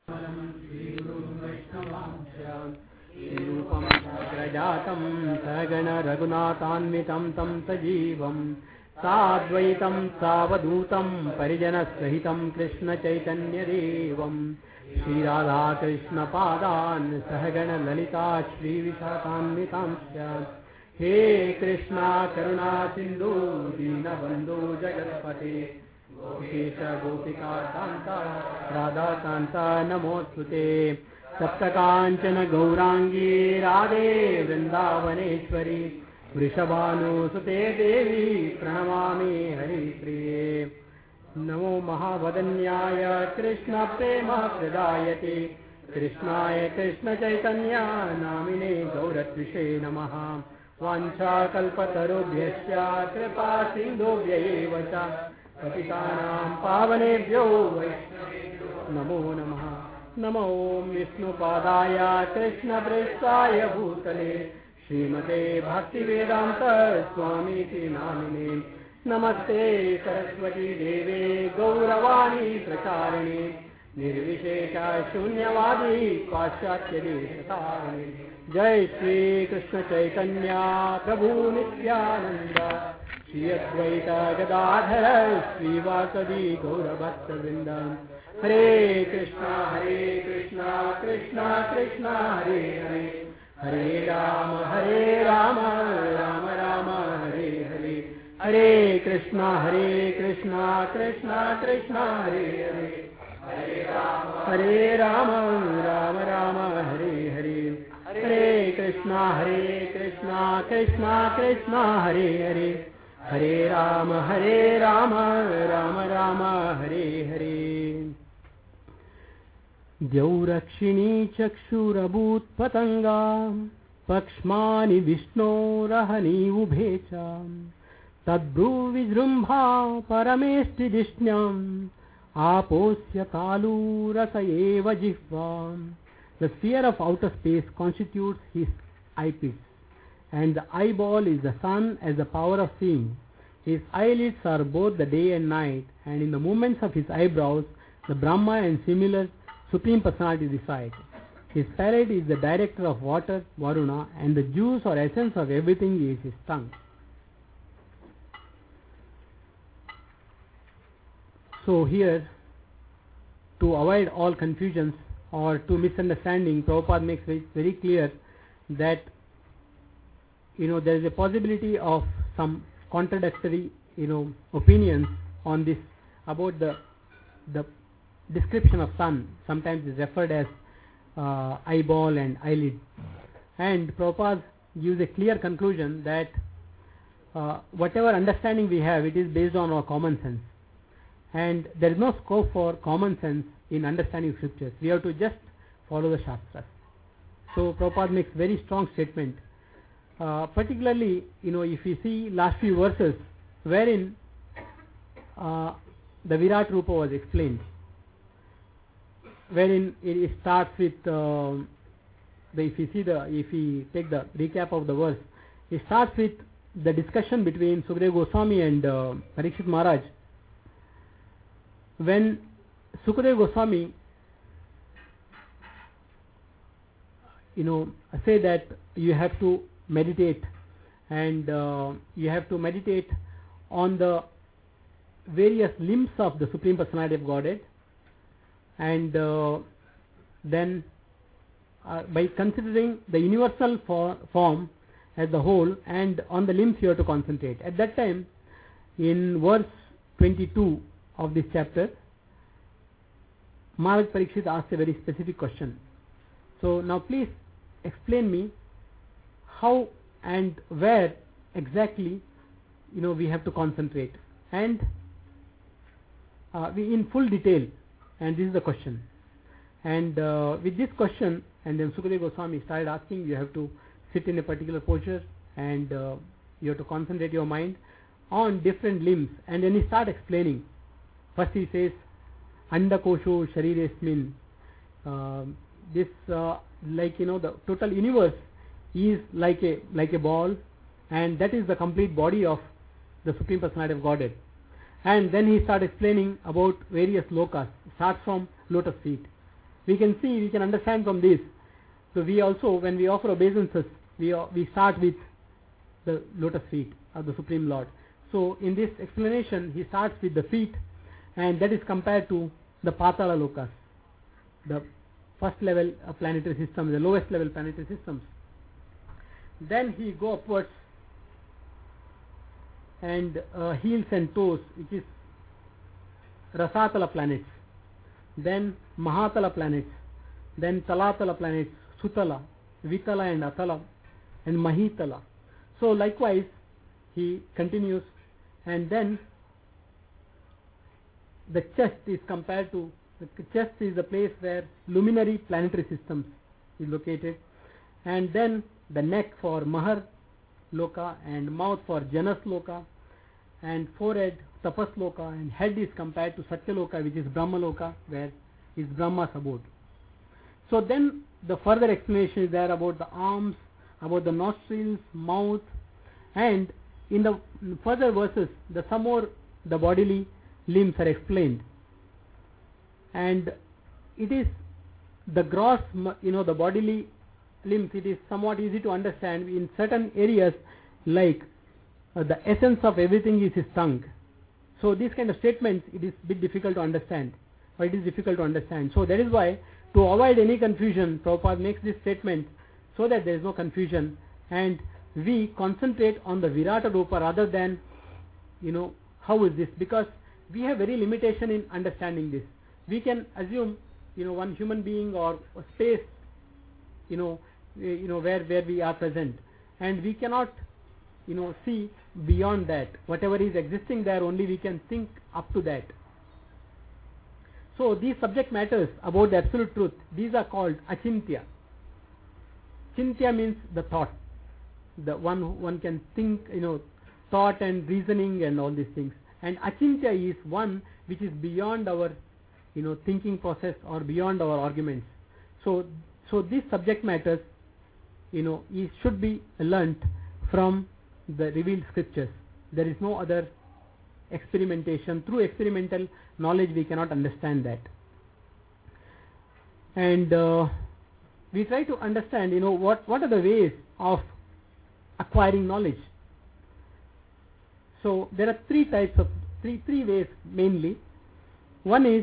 रूपं साग्रजातं सगण रघुनाथान्वितं तं सजीवं साद्वैतं सावधूतं परिजनसहितं कृष्णचैतन्यदेवं श्रीराधाकृष्णपादान् सहगण ललिता श्रीविशाखान्वितांश्च हे कृष्णा करुणा सिन्धु दीनबन्धु जगत्पते गोपेश गोपिका कान्ता राधाकान्ता नमोऽस्तुते सप्तकाञ्चन गौरांगी राधे वृन्दावनेश्वरी वृषभानुसुते देवी प्रणमामि हरिप्रिये नमो महावदन्याय कृष्ण प्रेम प्रदायते कृष्णाय कृष्णचैतन्य नामिने गौरत्विषे नमः वाञ्छाकल्पतरुभ्यश्च कृपा सिन्धुभ्यैव च पतितानां पावनेभ्यो नमो नमः नमो विष्णुपादाय कृष्णप्रेष्ठाय भूतले श्रीमते भक्तिवेदान्त स्वामीति नामिने नमस्ते सरस्वती देवे गौरवाणी प्रचारिणे निर्विशेष शून्यवादी पाश्चात्य देशतारिणे जय श्री कृष्ण चैतन्य प्रभु नित्यानंद श्री अद्वैत गदाधर श्रीवासदि गौरभक्तवृंद हरे कृष्णा कृष्णा कृष्णा हरे हरे हरे राम राम राम हरे हरे हरे कृष्णा कृष्णा कृष्णा हरे हरे हरे राम राम हरे हरे हरे कृष्णा कृष्णा कृष्णा हरे हरे हरे राम राम हरे हरे द्यौरक्षिणी चक्षुरभूत्पतंगा पक्ष्मानि विष्णोरहनि उभे च तद्भ्रुविजृम्भा परमेष्टिदिष्ण्यम् आपोस्य तालूरस एव जिह्वाम्. The sphere of outer space constitutes his eyepits, and the eyeball is the sun as the power of seeing. His eyelids are both the day and night, and in the movements of his eyebrows, the Brahma and similar Supreme Personality reside. His palate is the director of water, Varuna, and the juice or essence of everything is his tongue. So here, to avoid all confusions or to misunderstanding, Prabhupada makes it very clear that there is a possibility of some contradictory opinions on this about the description of sun. Sometimes is referred as eyeball and eyelid, and Prabhupada gives a clear conclusion that whatever understanding we have, it is based on our common sense, and there is no scope for common sense in understanding scriptures. We have to just follow the Shastras. So Prabhupada makes very strong statement, particularly if we see last few verses wherein the Virat Rupa was explained, wherein it starts with if we take the recap of the verse, it starts with the discussion between Sukadeva Goswami and Parikshit Maharaj. When Sukadeva Goswami say that you have to meditate, and you have to meditate on the various limbs of the Supreme Personality of Godhead, and then by considering the universal form as the whole, and on the limbs you have to concentrate. At that time, in verse 22 of this chapter, Maharaj Parikshit asked a very specific question. So now please explain me how and where exactly we have to concentrate, and we in full detail. And this is the question. And with this question, and then Sukadeva Goswami started asking, you have to sit in a particular posture, and you have to concentrate your mind on different limbs. And then he started explaining. First he says, Anda Kosho Shariresmin. This the total universe is like a ball, and that is the complete body of the Supreme Personality of Godhead. And then he started explaining about various lokas. Starts from lotus feet, we can see, we can understand from this. So we also, when we offer obeisances, we start with the lotus feet of the Supreme Lord. So in this explanation, he starts with the feet, and that is compared to the Patala Lokas, the first level of planetary systems, the lowest level planetary systems. Then he go upwards and heels and toes, which is Rasatala planets, then Mahatala planets, then Talatala planets, Sutala, Vitala and Atala, and Mahitala. So likewise he continues, and then the chest is compared to, the chest is the place where luminary planetary systems is located, and then the neck for Mahar Loka, and mouth for Janas Loka, and forehead Tapas Loka, and head is compared to Satya Loka, which is Brahma Loka, where is Brahma's abode. So then the further explanation is there about the arms, about the nostrils, mouth, and in the further verses some more the bodily limbs are explained, and it is the gross, the bodily limbs, it is somewhat easy to understand in certain areas, like the essence of everything is his tongue. So these kind of statements, it is a bit difficult to understand, or it is difficult to understand. So that is why, to avoid any confusion, Prabhupada makes this statement so that there is no confusion, and we concentrate on the Virata Rupa rather than, how is this, because we have very limitation in understanding this. We can assume, one human being or a space, where we are present, and we cannot, see beyond that. Whatever is existing there, only we can think up to that. So these subject matters about the absolute truth, these are called achintya. Chintya means the thought, the one can think, thought and reasoning and all these things. And achintya is one which is beyond our, thinking process or beyond our arguments. So these subject matters, it should be learnt from the revealed scriptures. There is no other experimentation. Through experimental knowledge we cannot understand that. And we try to understand, what are the ways of acquiring knowledge. So there are three ways mainly. One is,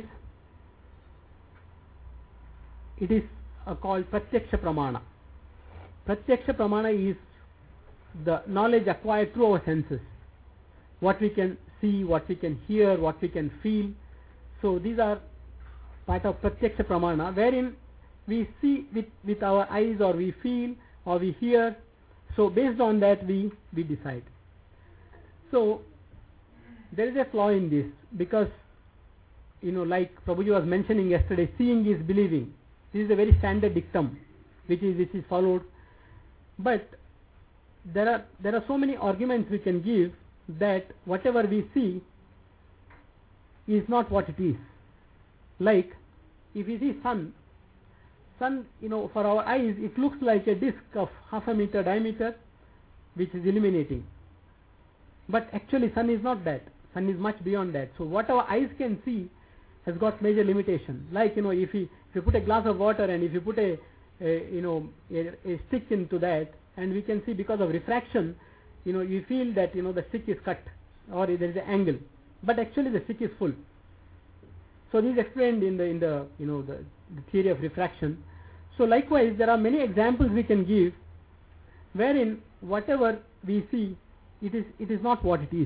it is called Pratyaksha Pramana. Pratyaksha Pramana is the knowledge acquired through our senses. What we can see, what we can hear, what we can feel. So these are part of Pratyaksha Pramana, wherein we see with our eyes, or we feel, or we hear. So based on that we decide. So there is a flaw in this, because like Prabhuji was mentioning yesterday, seeing is believing. This is a very standard dictum which is followed. But there are so many arguments we can give that whatever we see is not what it is. Like if we see sun, for our eyes it looks like a disc of half a meter diameter which is illuminating. But actually sun is not that. Sun is much beyond that. So what our eyes can see has got major limitation. Like if you put a glass of water and if you put a stick into that, and we can see because of refraction, you feel that the stick is cut or there is an angle, but actually the stick is full. So this is explained in the theory of refraction. So likewise there are many examples we can give wherein whatever we see, it is not what it is.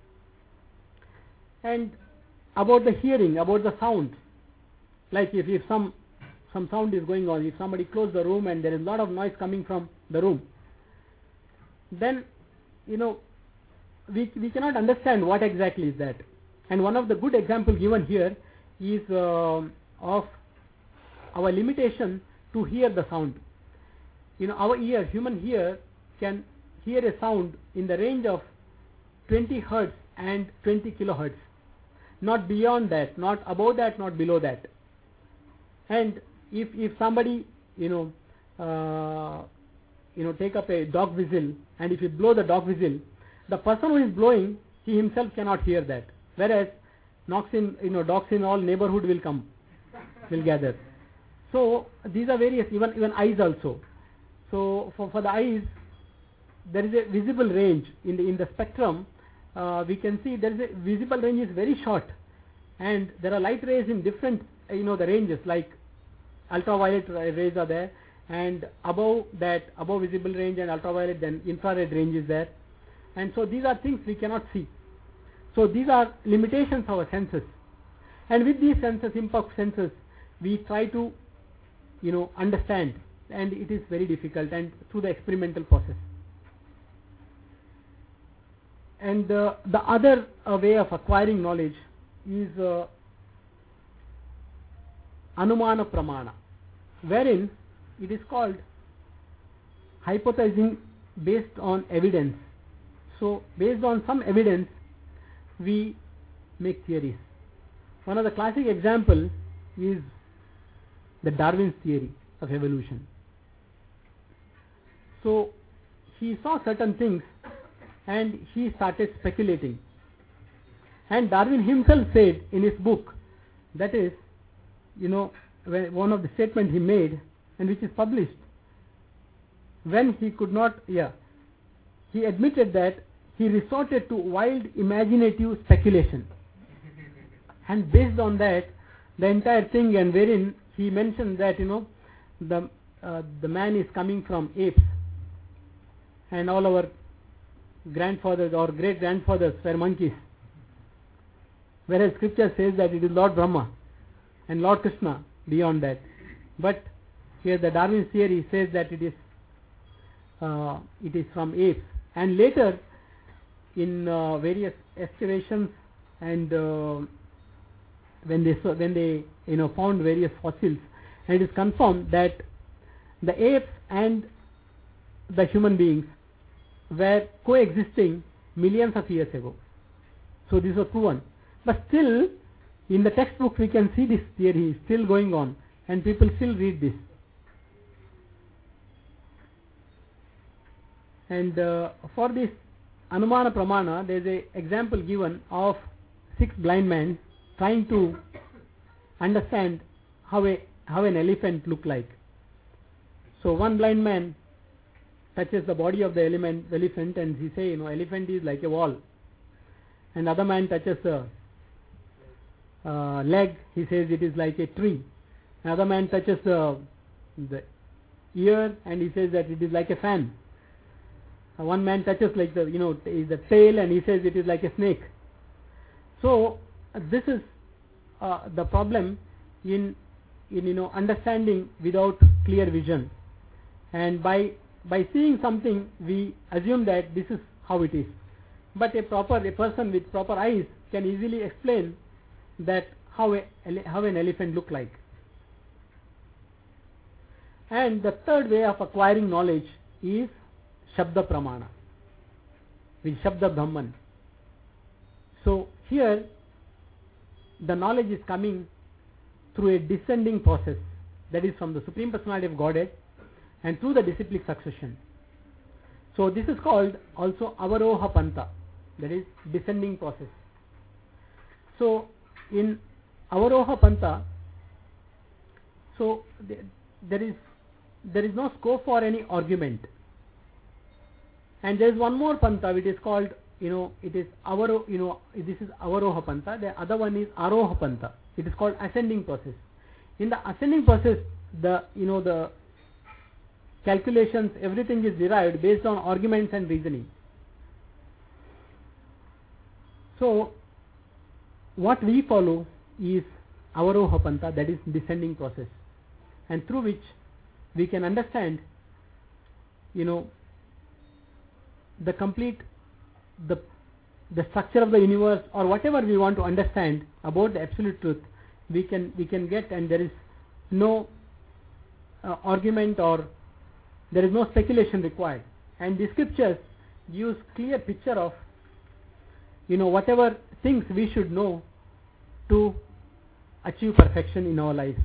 And about the hearing, about the sound, like if some sound is going on, if somebody closes the room and there is a lot of noise coming from the room, then we cannot understand what exactly is that. And one of the good examples given here is of our limitation to hear the sound. Our ear, human ear, can hear a sound in the range of 20 hertz and 20 kilohertz, not beyond that, not above that, not below that. And if somebody take up a dog whistle, and if you blow the dog whistle, the person who is blowing, he himself cannot hear that. Whereas dogs in all neighborhood will gather. So these are various, even eyes also. So for the eyes, there is a visible range in the spectrum. We can see there is a visible range is very short, and there are light rays in different the ranges, like ultraviolet rays are there, and above visible range and ultraviolet, then infrared range is there, and so these are things we cannot see. So these are limitations of our senses, and with these senses, imperfect senses, we try to understand, and it is very difficult, and through the experimental process. And the other way of acquiring knowledge is Anumana Pramana, wherein it is called hypothesizing based on evidence. So based on some evidence, we make theories. One of the classic example is the Darwin's theory of evolution. So he saw certain things and he started speculating. And Darwin himself said in his book, that is, one of the statements he made, and which is published, when he could not, he admitted that he resorted to wild imaginative speculation. And based on that, the entire thing, and wherein he mentioned that, the man is coming from apes, and all our grandfathers or great grandfathers were monkeys, whereas scripture says that it is Lord Brahma and Lord Krishna beyond that. But here the Darwin theory says that it is from apes, and later in various excavations, and when they found various fossils, and it is confirmed that the apes and the human beings were coexisting millions of years ago. So this was proven. But still, in the textbooks we can see this theory is still going on, and people still read this. And for this Anumana Pramana, there is an example given of 6 blind men trying to understand how an elephant look like. So one blind man touches the body of the elephant, and he say, elephant is like a wall. And other man touches the leg, he says it is like a tree. Another man touches the ear, and he says that it is like a fan. One man touches like the tail, and he says it is like a snake. So this is the problem in understanding without clear vision, and by seeing something we assume that this is how it is. But a person with proper eyes can easily explain that how an elephant look like. And the third way of acquiring knowledge is Shabda Pramana, with Shabda Brahman. So here the knowledge is coming through a descending process, that is from the Supreme Personality of Godhead and through the disciplic succession. So this is called also Avaroha Pantha, that is descending process. So in Avaroha Pantha, so there is no scope for any argument. And there is one more Pantha which is called, it is this is Avaroha Pantha. The other one is Aroha Pantha. It is called ascending process. In the ascending process, the calculations, everything is derived based on arguments and reasoning. So what we follow is Avaroha Pantha, that is descending process, and through which we can understand the complete the structure of the universe, or whatever we want to understand about the absolute truth, we can get, and there is no argument, or there is no speculation required. And the scriptures gives clear picture of whatever things we should know to achieve perfection in our lives.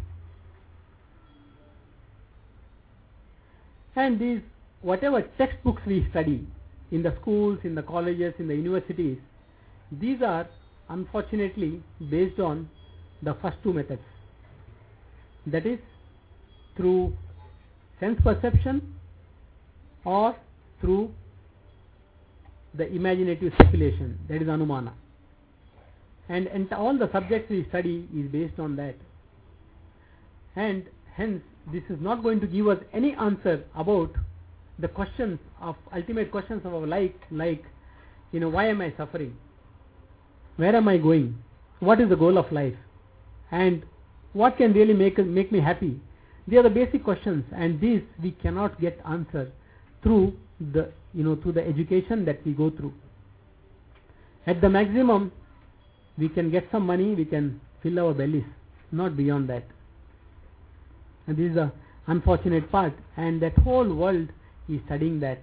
And these whatever textbooks we study in the schools, in the colleges, in the universities, these are unfortunately based on the first two methods, that is through sense perception or through the imaginative speculation, that is anumana. And all the subjects we study is based on that. And hence, this is not going to give us any answer about the questions of ultimate questions of our life, like, why am I suffering? Where am I going? What is the goal of life? And what can really make me happy? They are the basic questions, and these we cannot get answer through the through the education that we go through. At the maximum, we can get some money, we can fill our bellies, not beyond that. And this is the unfortunate part, and that whole world is studying that.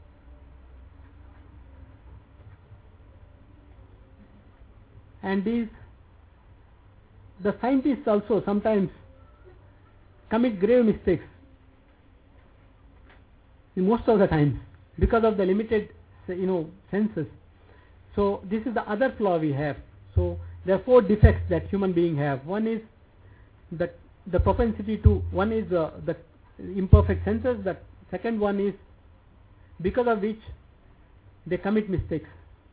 And the scientists also sometimes commit grave mistakes in most of the times because of the limited senses. So this is the other flaw we have. So there are 4 defects that human beings have. One is the propensity to, one is the imperfect senses. The second one is because of which they commit mistakes.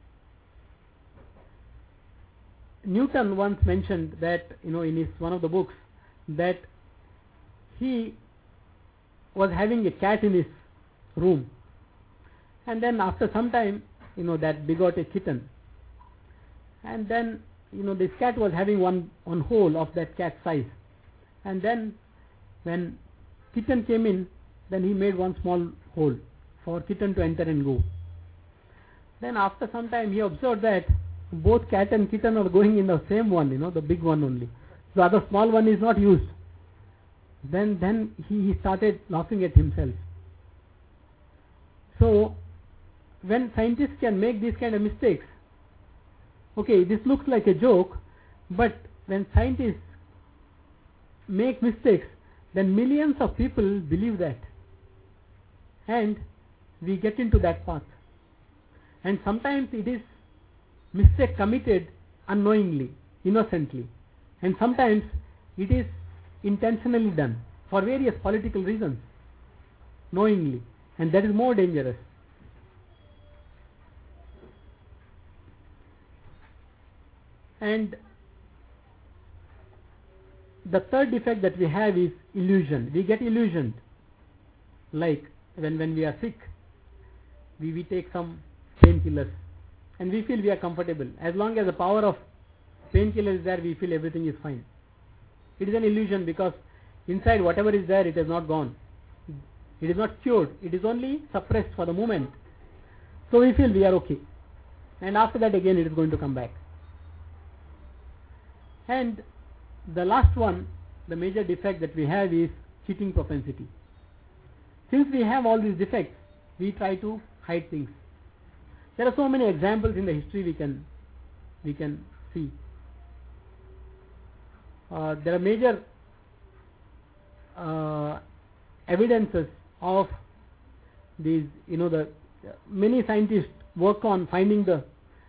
Newton once mentioned that in his one of the books that he was having a cat in his room, and then after some time that begot a kitten, and then this cat was having one hole of that cat size, and then when kitten came in, then he made one small hole for kitten to enter and go. Then after some time he observed that both cat and kitten are going in the same one, the big one only. The other small one is not used. Then he started laughing at himself. So when scientists can make these kind of mistakes, okay, this looks like a joke, but when scientists make mistakes, then millions of people believe that, and we get into that path. And sometimes it is mistake committed unknowingly, innocently, and sometimes it is intentionally done for various political reasons, knowingly, and that is more dangerous. And the third defect that we have is illusion. We get illusioned, like when we are sick, we take some painkillers and we feel we are comfortable. As long as the power of painkiller is there, we feel everything is fine. It is an illusion, because inside whatever is there, it has not gone. It is not cured. It is only suppressed for the moment. So we feel we are okay, and after that again it is going to come back. And the last one, the major defect that we have, is cheating propensity. Since we have all these defects, we try to hide things. There are so many examples in the history we can see. There are major evidences of these. The many scientists work on finding the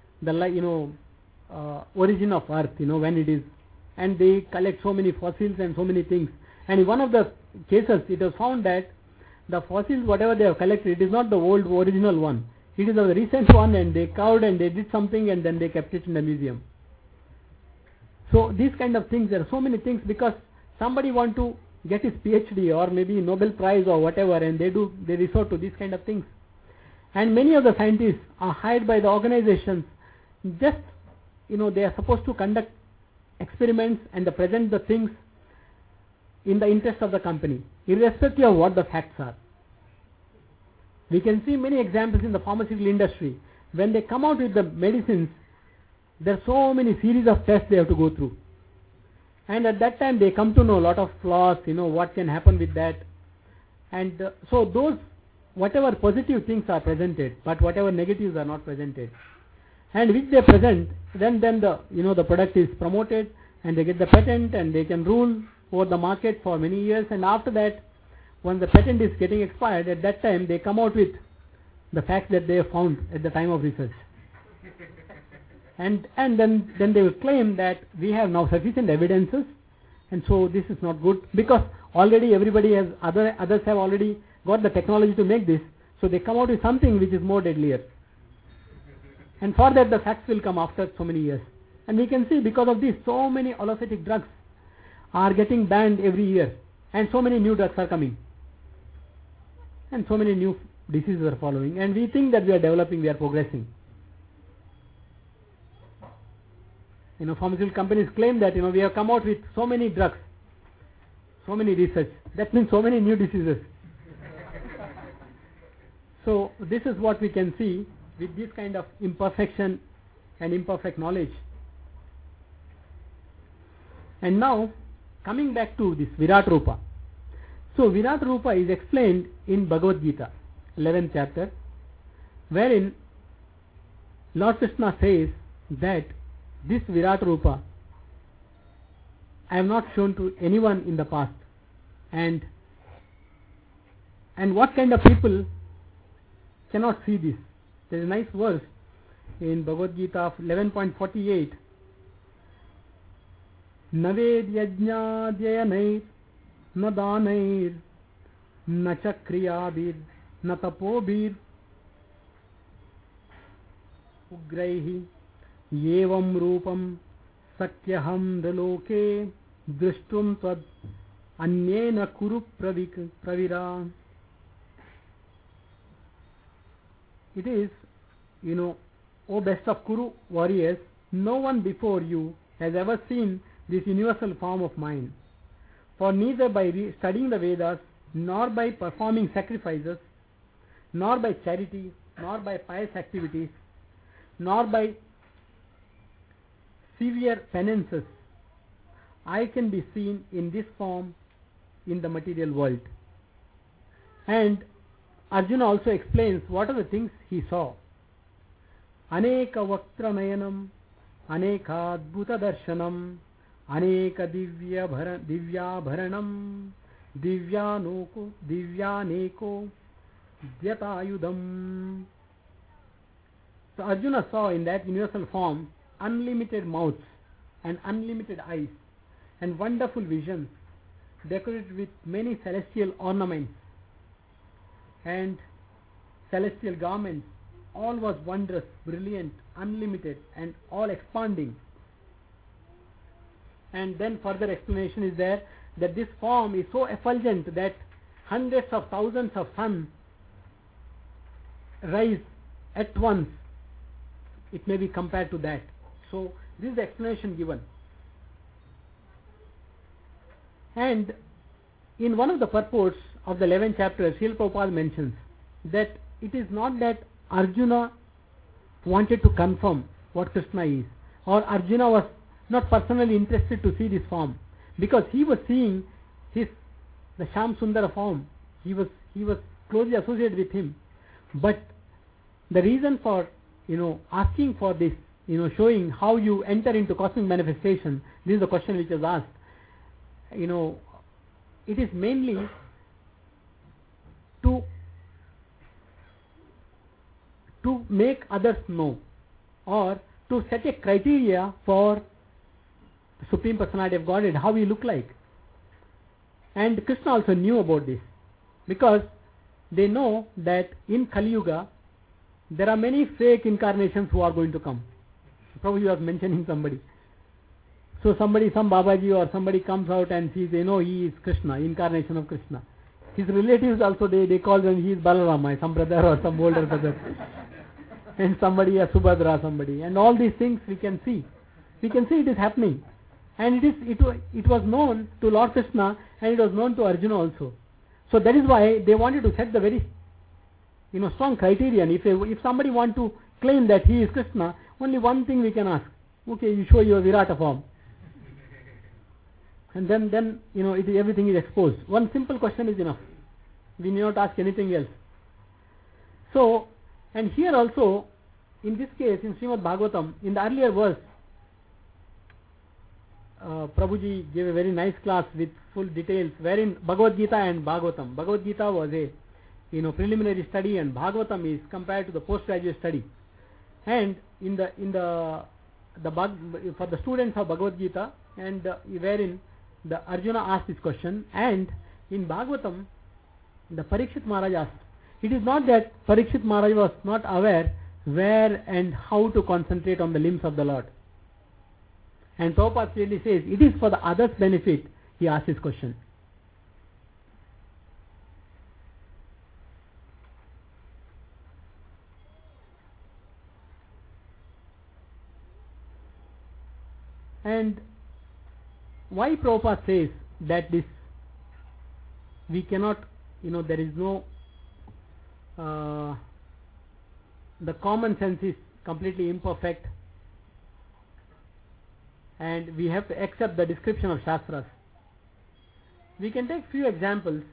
origin of Earth. When it is, and they collect so many fossils and so many things. And in one of the cases, it was found that the fossils, whatever they have collected, it is not the old original one. It is a recent one, and they carved and they did something, and then they kept it in the museum. So these kind of things, there are so many things, because somebody want to get his PhD or maybe Nobel Prize or whatever, and they resort to these kind of things. And many of the scientists are hired by the organizations. Just they are supposed to conduct experiments and present the things in the interest of the company, irrespective of what the facts are. We can see many examples in the pharmaceutical industry. When they come out with the medicines, there are so many series of tests they have to go through. And at that time they come to know a lot of flaws, what can happen with that. And so those, whatever positive things are presented, but whatever negatives are not presented. And which they present, then the product is promoted, and they get the patent, and they can rule over the market for many years. And after that, when the patent is getting expired, at that time they come out with the facts that they have found at the time of research. And then they will claim that we have now sufficient evidences, and so this is not good, because already everybody has, others have already got the technology to make this, so they come out with something which is more deadlier. And for that the facts will come after so many years. And we can see because of this, so many allopathic drugs are getting banned every year, and so many new drugs are coming, and so many new diseases are following, and we think that we are developing, we are progressing. Pharmaceutical companies claim that we have come out with so many drugs, so many research. That means so many new diseases. So this is what we can see with this kind of imperfection and imperfect knowledge. And now coming back to this Virat Rupa. So Virat Rupa is explained in Bhagavad Gita, 11th chapter, wherein Lord Krishna says that this Virat Rupa I have not shown to anyone in the past. And what kind of people cannot see this? There is a nice verse in Bhagavad Gita of 11.48. Naved yajñādhyayanair na dānair na chakriyābir na tapobir ugraihi yevam rūpam sakyaham daloke drishtum tad anyena kuru pravira. It is, O best of Kuru warriors, no one before you has ever seen this universal form of mine. For neither by studying the Vedas, nor by performing sacrifices, nor by charity, nor by pious activities, nor by severe penances, I can be seen in this form in the material world. And Arjuna also explains what are the things he saw. Aneka vaktra nayanam, aneka adbhuta darshanam, aneka divyabharanam, divyaneko dhyatayudam. So Arjuna saw in that universal form unlimited mouths and unlimited eyes and wonderful visions decorated with many celestial ornaments and celestial garments. All was wondrous, brilliant, unlimited, and all expanding. And then further explanation is there that this form is so effulgent that hundreds of thousands of suns rise at once. It may be compared to that. So this is the explanation given. And in one of the purports of the 11th chapter, Srila Prabhupada mentions that it is not that Arjuna wanted to confirm what Krishna is, or Arjuna was not personally interested to see this form, because he was seeing the Shyam Sundara form. He was closely associated with him. But the reason for asking for this, showing how you enter into cosmic manifestation, this is the question which was asked. It is mainly to make others know, or to set a criteria for the Supreme Personality of Godhead, how we look like. And Krishna also knew about this, because they know that in Kali Yuga there are many fake incarnations who are going to come. Probably you are mentioning somebody. So some Babaji or somebody comes out and says, he is Krishna, incarnation of Krishna. His relatives also, they call him, he is Balarama, some brother or some older brother. And somebody, a Subhadra, somebody. And all these things we can see. We can see it is happening. And it was known to Lord Krishna, and it was known to Arjuna also. So that is why they wanted to set the very strong criterion. If somebody want to claim that he is Krishna, only one thing we can ask. Okay, you show your Virata form. And then everything is exposed. One simple question is enough. We need not ask anything else. So, and here also, in this case, in Srimad Bhagavatam, in the earlier verse, Prabhuji gave a very nice class with full details, wherein Bhagavad Gita and Bhagavatam. Bhagavad Gita was a preliminary study, and Bhagavatam is compared to the postgraduate study. And for the students of Bhagavad Gita, and wherein the Arjuna asked this question, and in Bhagavatam, the Parikshit Maharaj asked. It is not that Parikshit Maharaj was not aware where and how to concentrate on the limbs of the Lord. And Prabhupada clearly says, it is for the other's benefit he asked this question. And why Prabhupada says that this, we cannot, there is no, the common sense is completely imperfect and we have to accept the description of Shastras. We can take few examples.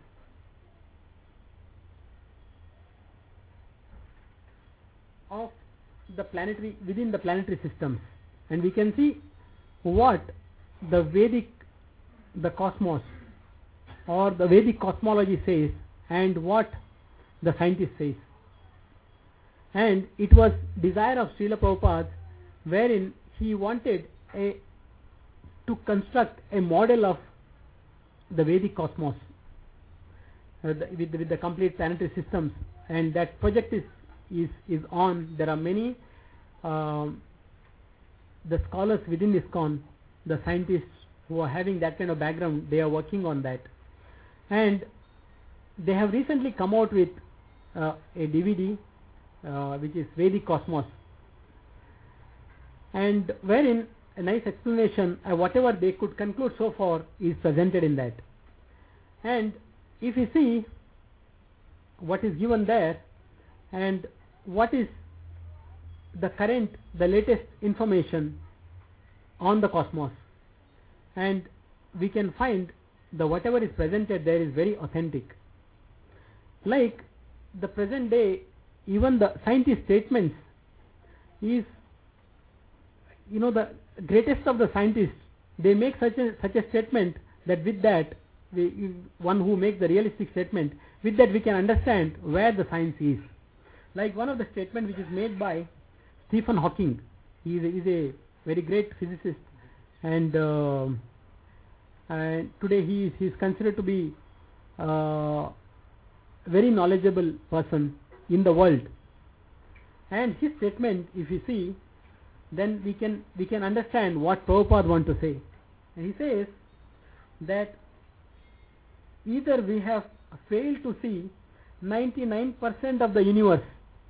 Of the planetary, within the planetary systems, and we can see what the Vedic, the cosmos or the Vedic cosmology says and what the scientist says. And it was desire of Srila Prabhupada wherein he wanted to construct a model of the Vedic cosmos with the complete planetary systems, and that project is on. There are many the scholars within ISKCON, the scientists who are having that kind of background, they are working on that. And they have recently come out with a DVD which is Vedic Cosmos, and wherein a nice explanation, whatever they could conclude so far, is presented in that. And if you see what is given there and what is the latest information on the cosmos, and we can find the whatever is presented there is very authentic. Like the present day, even the scientist statements is, the greatest of the scientists, they make such a statement that with that, one who makes the realistic statement, with that we can understand where the science is. Like one of the statements which is made by Stephen Hawking. He is a very great physicist, and today he is considered to be very knowledgeable person in the world. And his statement, if you see, then we can understand what Prabhupada wants to say. And he says that either we have failed to see 99% of the universe,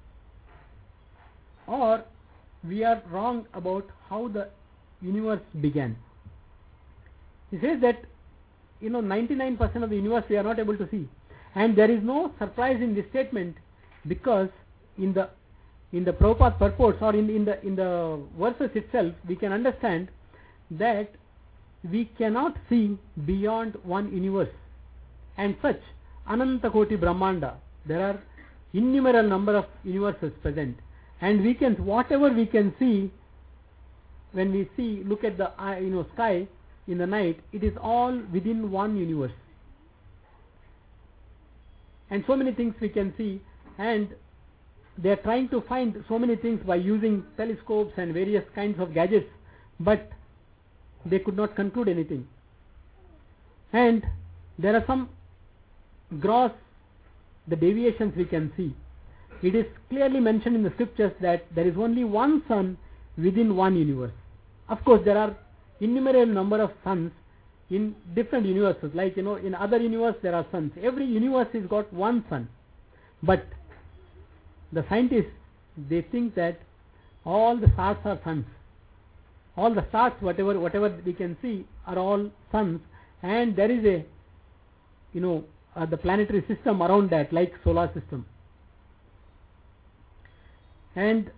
or we are wrong about how the universe began. He says that 99% of the universe we are not able to see, and there is no surprise in this statement, because in the Prabhupada purports or in the verses itself we can understand that we cannot see beyond one universe, and such Ananta Koti Brahmanda, there are innumerable number of universes present, and we can, whatever we can see when we look at the sky in the night, it is all within one universe. And so many things we can see, and they are trying to find so many things by using telescopes and various kinds of gadgets, but they could not conclude anything. And there are some gross the deviations we can see. It is clearly mentioned in the scriptures that there is only one sun within one universe. Of course, there are innumerable number of suns in different universes. Like in other universe there are suns. Every universe has got one sun, but the scientists, they think that all the stars are suns. All the stars, whatever we can see, are all suns, and there is a the planetary system around that, like solar system. And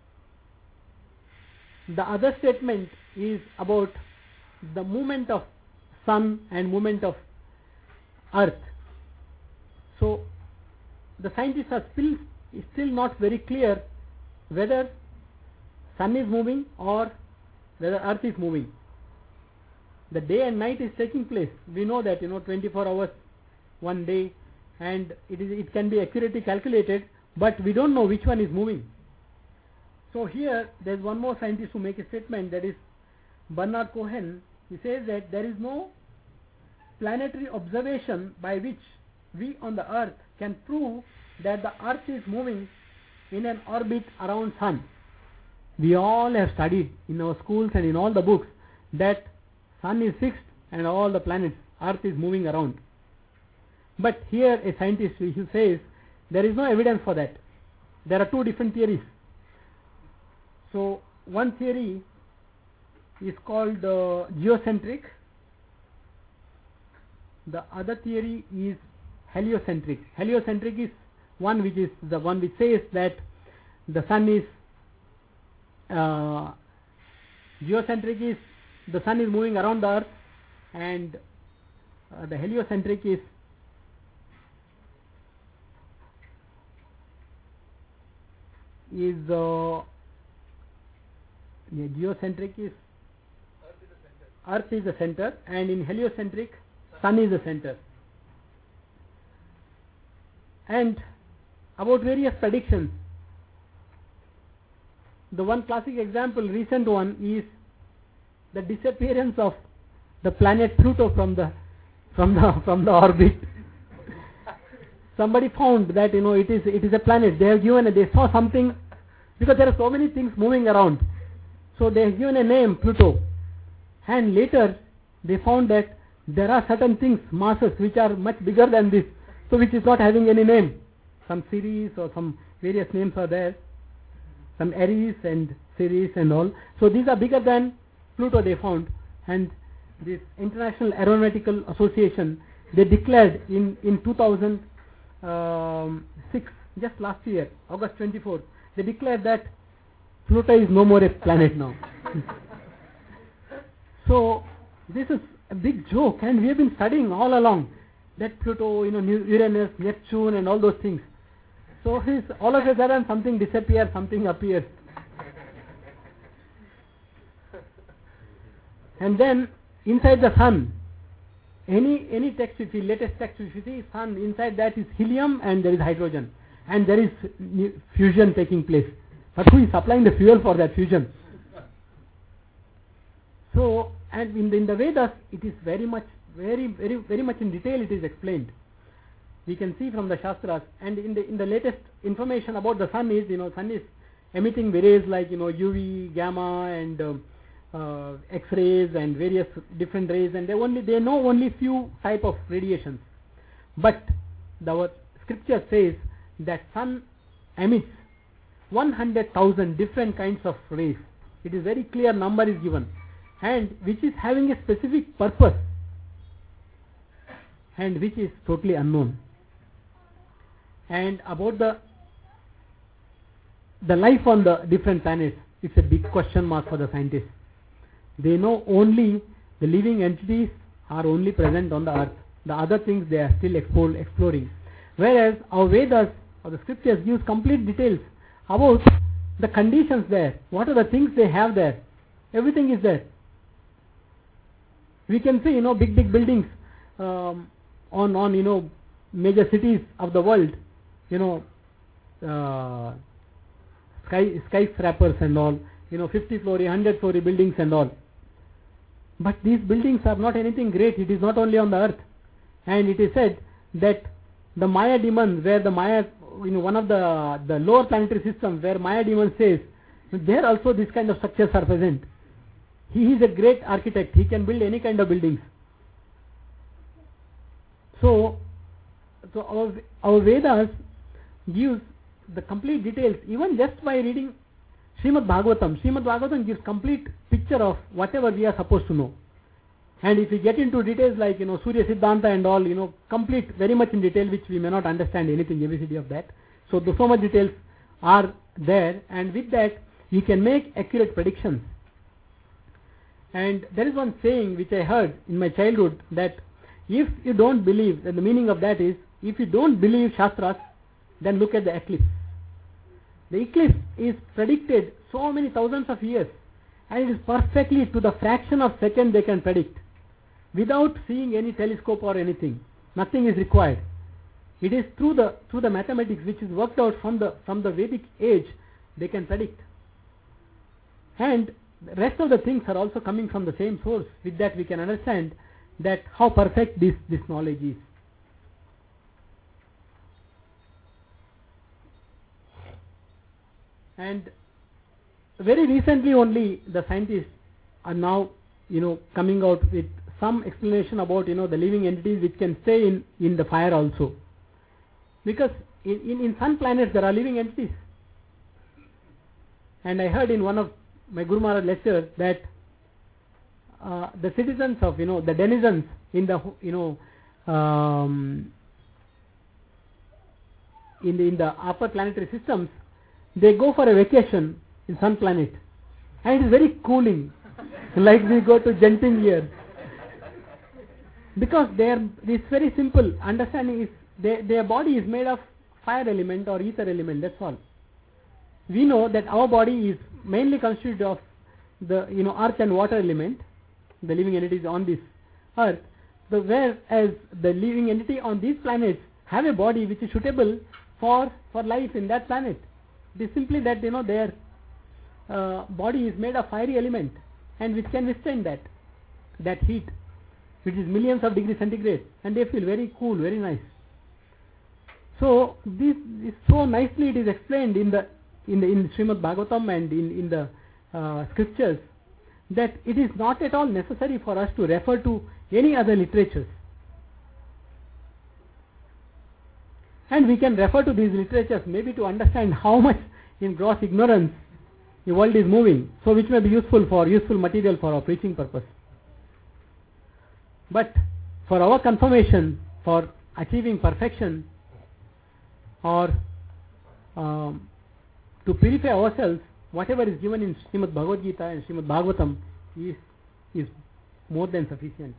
the other statement is about the movement of sun and movement of earth. So the scientists are still not very clear whether sun is moving or whether earth is moving. The day and night is taking place. We know that 24 hours one day, and it can be accurately calculated, but we don't know which one is moving. So here there is one more scientist who makes a statement, that is Bernard Cohen. He says that there is no planetary observation by which we on the earth can prove that the earth is moving in an orbit around sun. We all have studied in our schools and in all the books that sun is fixed and all the planets, earth is moving around. But here a scientist who says there is no evidence for that. There are two different theories. So one theory is called geocentric. The other theory is heliocentric. Heliocentric is one which says that the sun is geocentric is the sun is moving around the earth, and the heliocentric is geocentric is earth is the center, and in heliocentric sun is the center. And about various predictions, the one classic example, recent one, is the disappearance of the planet Pluto from the orbit. Somebody found that it is a planet. They saw something, because there are so many things moving around. So they have given a name, Pluto. And later they found that there are certain things, masses, which are much bigger than this, so which is not having any name. Some Ceres or some various names are there. Some Aries and Ceres and all. So these are bigger than Pluto, they found. And this International Aeronautical Association, they declared in 2006, just last year, August 24th, they declared that Pluto is no more a planet now. So this is a big joke, and we have been studying all along that Pluto, Uranus, Neptune and all those things. So all of a sudden something disappears, something appears. And then inside the sun, any text, latest text, if you see sun, inside that is helium and there is hydrogen, and there is fusion taking place. But who is supplying the fuel for that fusion? So, and in the Vedas, it is very much in detail it is explained. We can see from the Shastras, and in the latest information about the sun is, sun is emitting rays like UV, gamma, and X-rays and various different rays, and they know only few type of radiations. But our scripture says that sun emits 100,000 different kinds of rays. It is very clear number is given, and which is having a specific purpose, and which is totally unknown. And about the life on the different planets, it's a big question mark for the scientists. They know only the living entities are only present on the earth. The other things they are still exploring. Whereas our Vedas or the scriptures gives complete details about the conditions there. What are the things they have there? Everything is there. We can see big buildings on major cities of the world. Skyscrapers and all. 50-story, 100-story buildings and all. But these buildings are not anything great. It is not only on the earth. And it is said that the Maya demon, where the Maya, one of the lower planetary systems, where Maya demon says, there also this kind of structures are present. He is a great architect. He can build any kind of buildings. So our Vedas gives the complete details, even just by reading Srimad Bhagavatam. Srimad Bhagavatam gives complete picture of whatever we are supposed to know. And if we get into details like Surya Siddhanta and all, complete, very much in detail, which we may not understand anything, ABCD of that. So so much details are there, and with that we can make accurate predictions. And there is one saying which I heard in my childhood, that if you don't believe, that the meaning of that is, if you don't believe Shastras, then look at the eclipse. The eclipse is predicted so many thousands of years, and it is perfectly to the fraction of second they can predict, without seeing any telescope or anything. Nothing is required. It is through the mathematics which is worked out from the Vedic age, they can predict. And the rest of the things are also coming from the same source. With that we can understand that how perfect this knowledge is. And very recently only the scientists are now coming out with some explanation about the living entities which can stay in the fire also, because in sun planets there are living entities. And I heard in one of my Guru Maharaj lectures that the citizens of the denizens in the in the upper planetary systems, they go for a vacation in sun planet, and it is very cooling like we go to Genting here, because it's very simple understanding is their body is made of fire element or ether element, that's all. We know that our body is mainly constituted of the earth and water element, the living entities on this earth, whereas the living entity on these planets have a body which is suitable for life in that planet. It is simply that their body is made of fiery element and which can withstand that heat, which is millions of degrees centigrade, and they feel very cool, very nice. So this is so nicely it is explained in Srimad Bhagavatam and in the scriptures, that it is not at all necessary for us to refer to any other literatures, and we can refer to these literatures maybe to understand how much in gross ignorance the world is moving, so which may be useful material for our preaching purpose. But for our confirmation, for achieving perfection, or to purify ourselves, whatever is given in Srimad Bhagavad Gita and Srimad Bhagavatam is more than sufficient.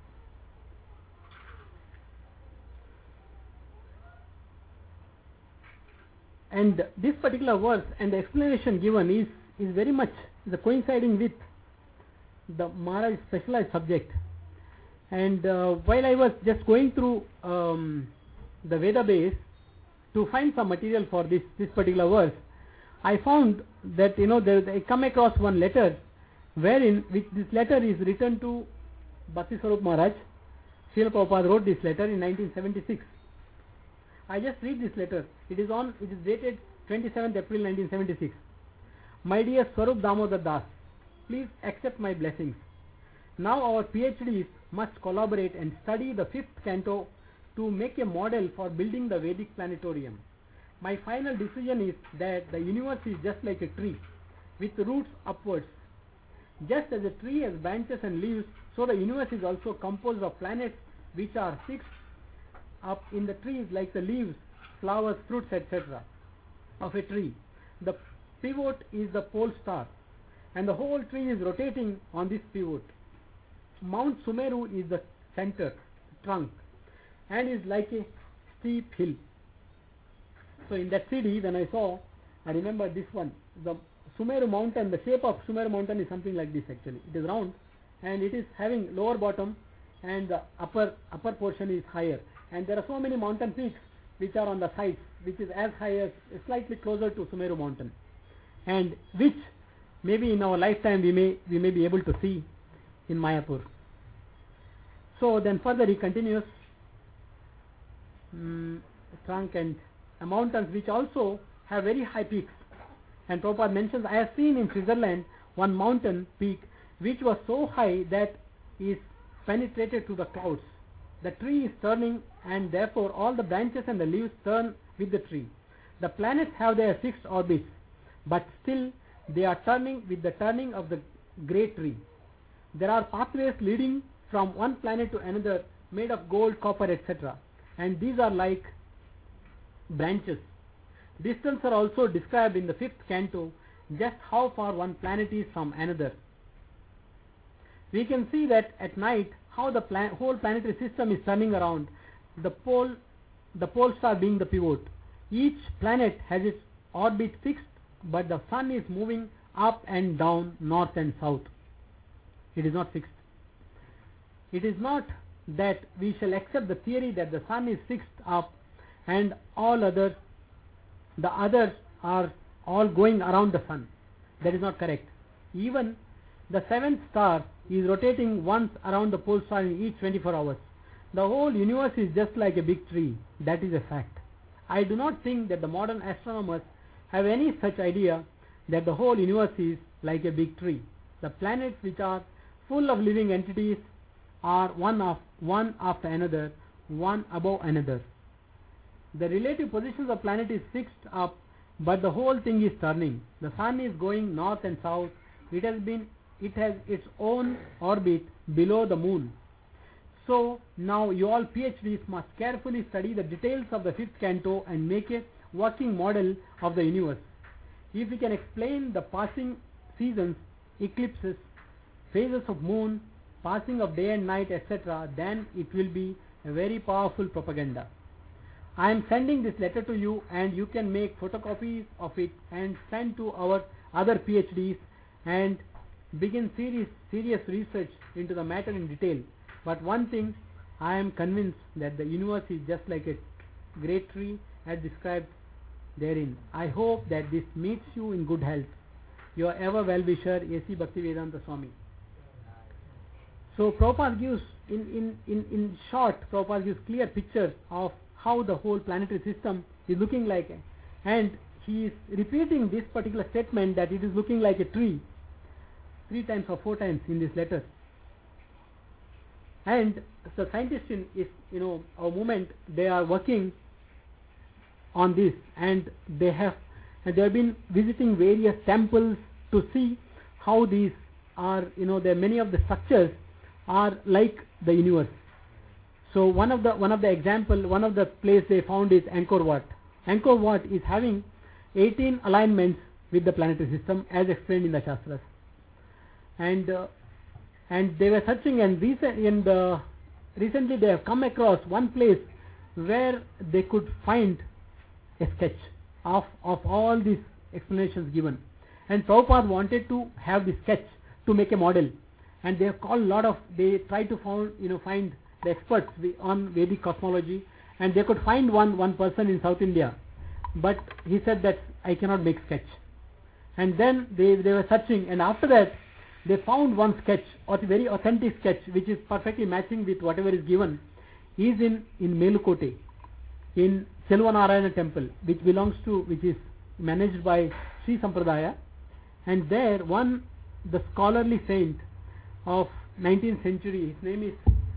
And this particular verse and the explanation given is very much coinciding with the Maharaj's specialized subject. And while I was just going through the Veda base to find some material for this particular verse, I found that I come across one letter which this letter is written to Bhakti Swarup Maharaj. Srila Prabhupada wrote this letter in 1976. I just read this letter. It is dated 27th April 1976. My dear Swarup Damodar Das, please accept my blessings. Now our PhDs must collaborate and study the 5th canto to make a model for building the Vedic planetarium. My final decision is that the universe is just like a tree with roots upwards. Just as a tree has branches and leaves, so the universe is also composed of planets which are fixed up in the trees like the leaves, flowers, fruits, etc. of a tree. The pivot is the pole star, and the whole tree is rotating on this pivot. Mount Sumeru is the center, trunk, and is like a steep hill. So in that CD, when I remember this one, the Sumeru mountain, the shape of Sumeru mountain is something like this actually. It is round, and it is having lower bottom, and the upper portion is higher. And there are so many mountain peaks which are on the sides, which is as high as slightly closer to Sumeru mountain, and which maybe in our lifetime we may be able to see in Mayapur. So then further he continues, trunk and mountains which also have very high peaks. And Prabhupada mentions, I have seen in Switzerland one mountain peak which was so high that is penetrated to the clouds. The tree is turning, and therefore all the branches and the leaves turn with the tree. The planets have their fixed orbits, but still they are turning with the turning of the great tree. There are pathways leading from one planet to another made of gold, copper, etc. And these are like branches. Distance are also described in the 5th canto, just how far one planet is from another. We can see that at night how the whole planetary system is turning around, the pole star being the pivot. Each planet has its orbit fixed, but the sun is moving up and down, north and south. It is not fixed. It is not that we shall accept the theory that the sun is fixed up and the others are all going around the sun. That is not correct. Even the 7th star is rotating once around the pole star in each 24 hours. The whole universe is just like a big tree. That is a fact. I do not think that the modern astronomers have any such idea that the whole universe is like a big tree. The planets, which are full of living entities, are one after another, one above another. The relative positions of planet is fixed up, but the whole thing is turning. The sun is going north and south. It has its own orbit below the moon. So now you all PhDs must carefully study the details of the fifth canto and make a working model of the universe. If we can explain the passing seasons, eclipses, phases of moon, passing of day and night, etc., then it will be a very powerful propaganda. I am sending this letter to you, and you can make photocopies of it and send to our other PhDs and begin serious research into the matter in detail. But one thing, I am convinced that the universe is just like a great tree as described therein. I hope that this meets you in good health. Your ever well-wisher, A.C. Bhaktivedanta Swami. So Prabhupada gives, in short, Prabhupada gives clear pictures of how the whole planetary system is looking like. And he is repeating this particular statement that it is looking like a tree 3 times or 4 times in this letter. And the scientists in our movement, they are working on this, and they have been visiting various temples to see how these are. There many of the structures are like the universe. So one of the place they found is Angkor Wat. Angkor Wat is having 18 alignments with the planetary system as explained in the Shastras. And they were searching, and recently they have come across one place where they could find a sketch of all these explanations given. And Prabhupada wanted to have the sketch to make a model, and they have called they tried to find the experts on Vedic cosmology, and they could find one person in South India, but he said that I cannot make sketch. And then they were searching, and after that they found one sketch, or a very authentic sketch, which is perfectly matching with whatever is given. Is in Melukote, in Selvanarayana temple, which is managed by Sri Sampradaya. And there the scholarly saint of 19th century, his name is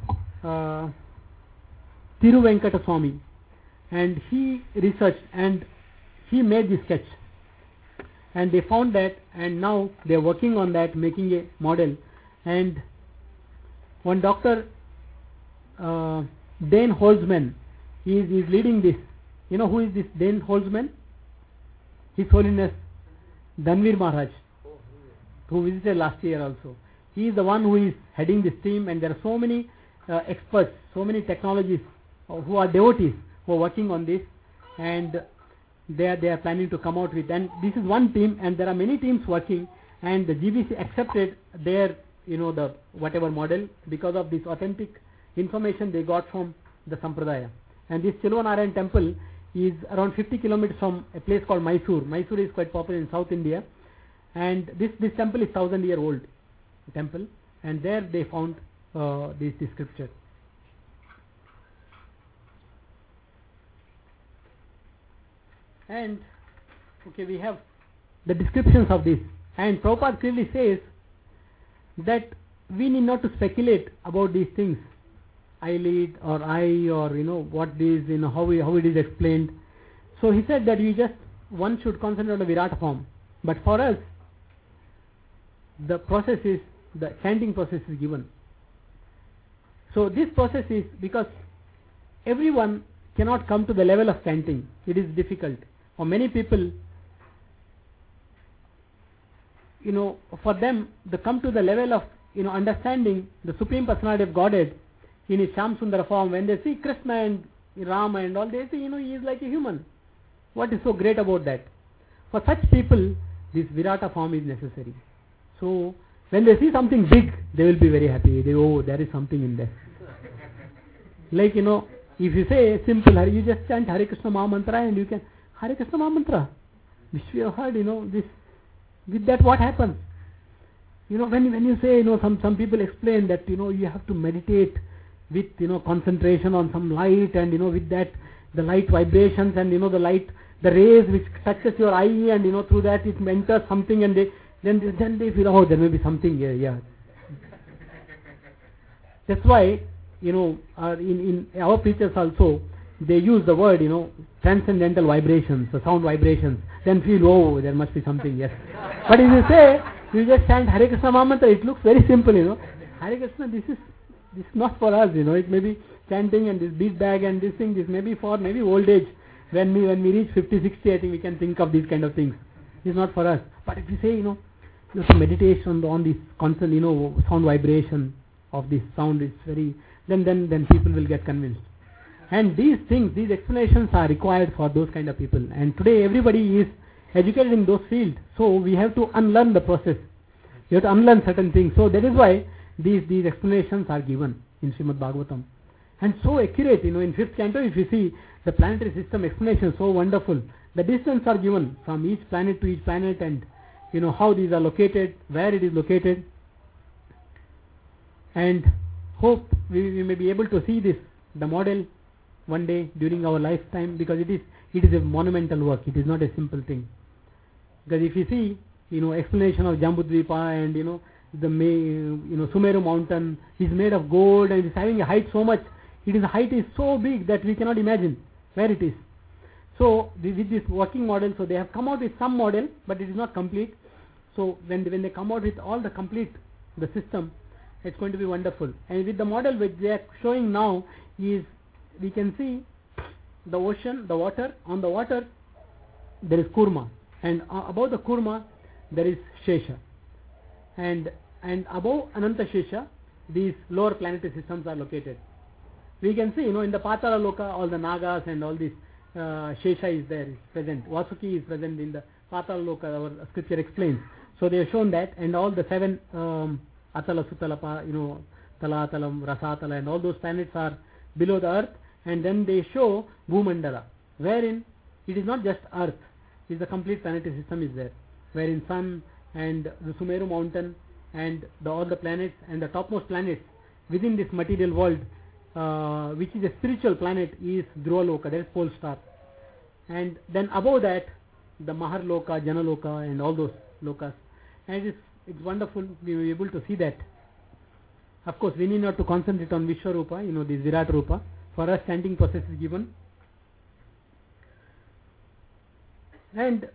Tiruvenkata Swami, and he researched and he made this sketch. And they found that, and now they are working on that, making a model. And one Dr. Dane Holzman, he is leading this. You know who is this Dane Holzman? His Holiness Dhanvir Maharaj, who visited last year also. He is the one who is heading this team, and there are so many experts, so many technologists who are devotees who are working on this, and they are planning to come out with. And this is one team, and there are many teams working, and the GBC accepted their the whatever model because of this authentic information they got from the Sampradaya. And this Selvanarayan temple is around 50 kilometers from a place called Mysore. Mysore is quite popular in South India, and this temple is 1,000-year-old temple, and there they found this scripture. And okay, we have the descriptions of this, and Prabhupada clearly says that we need not to speculate about these things, eyelid or eye, or what is, how it is explained. So he said that one should concentrate on the Virata form. But for us, the chanting process is given. So this process is because everyone cannot come to the level of chanting. It is difficult. For many people, for them, they come to the level of understanding the Supreme Personality of Godhead in his Shyam Sundara form. When they see Krishna and Rama and all, they say, he is like a human. What is so great about that? For such people, this Virata form is necessary. So when they see something big, they will be very happy. There is something in there. Like, if you say simple, you just chant Hare Krishna Maha Mantra, and you can Hare Krishna Maha Mantra, which we have heard, this. With that, what happens? when you say, some people explain that, you have to meditate with, concentration on some light, and, with that, the light vibrations, and, the rays which touches your eye, and, through that it enters something, and then they feel, oh, there may be something here, yeah. That's why, in our preachers also, they use the word, transcendental vibrations, the sound vibrations, then feel, oh, there must be something, yes. But if you say, you just chant Hare Krishna Mahamantra, it looks very simple, Hare Krishna, this is not for us, it may be chanting and this beat bag and this thing, this may be for maybe old age. When we reach 50, 60, I think we can think of these kind of things. It's not for us. But if you say, you have to meditate on this constant, sound vibration of this sound, is very, then people will get convinced. And these things, these explanations are required for those kind of people. And today everybody is educated in those fields. So we have to unlearn the process. You have to unlearn certain things. So that is why these explanations are given in Srimad Bhagavatam. And so accurate, in 5th canto, if you see the planetary system explanation, so wonderful. The distance are given from each planet to each planet, and how these are located, where it is located. And hope we may be able to see this, the model, one day during our lifetime, because it is a monumental work. It is not a simple thing. Because if you see, explanation of Jambudvipa, and the Sumeru mountain is made of gold and is having a height so much. The height is so big that we cannot imagine where it is. So with this working model, so they have come out with some model, but it is not complete. So when they come out with all the complete, the system, it's going to be wonderful. And with the model which they are showing now, is we can see the ocean, the water. On the water there is Kurma, and above the Kurma there is Shesha, and above Ananta Shesha these lower planetary systems are located. We can see, in the Patala Loka, all the Nagas and all this Shesha is there, is present. Vasuki is present in the Patala Loka, our scripture explains. So they have shown that, and all the 7 Atala, Sutalapa, Talatalam, Rasatala, and all those planets are below the earth. And then they show Bhumandala, wherein it is not just earth, it is the complete planetary system is there, wherein sun and the Sumeru mountain and all the planets and the topmost planets within this material world, which is a spiritual planet, is Dhruvaloka, that is pole star. And then above that, the Maharloka, Janaloka, and all those lokas. And it's wonderful, we will be able to see that. Of course, we need not to concentrate on Vishwarupa, this Virat Rupa. For us, chanting process is given. And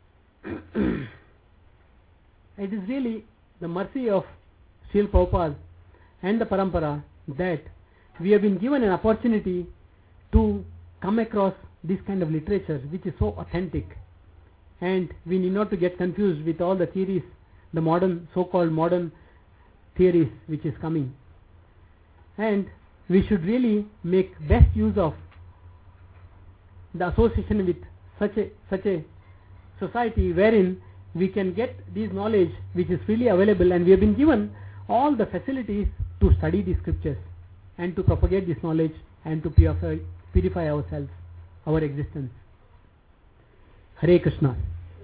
it is really the mercy of Srila Prabhupada and the Parampara that we have been given an opportunity to come across this kind of literature which is so authentic, and we need not to get confused with all the theories, the modern, so-called modern theories which is coming. And we should really make best use of the association with such a society wherein we can get this knowledge which is freely available, and we have been given all the facilities to study the scriptures and to propagate this knowledge and to purify ourselves, our existence. Hare Krishna.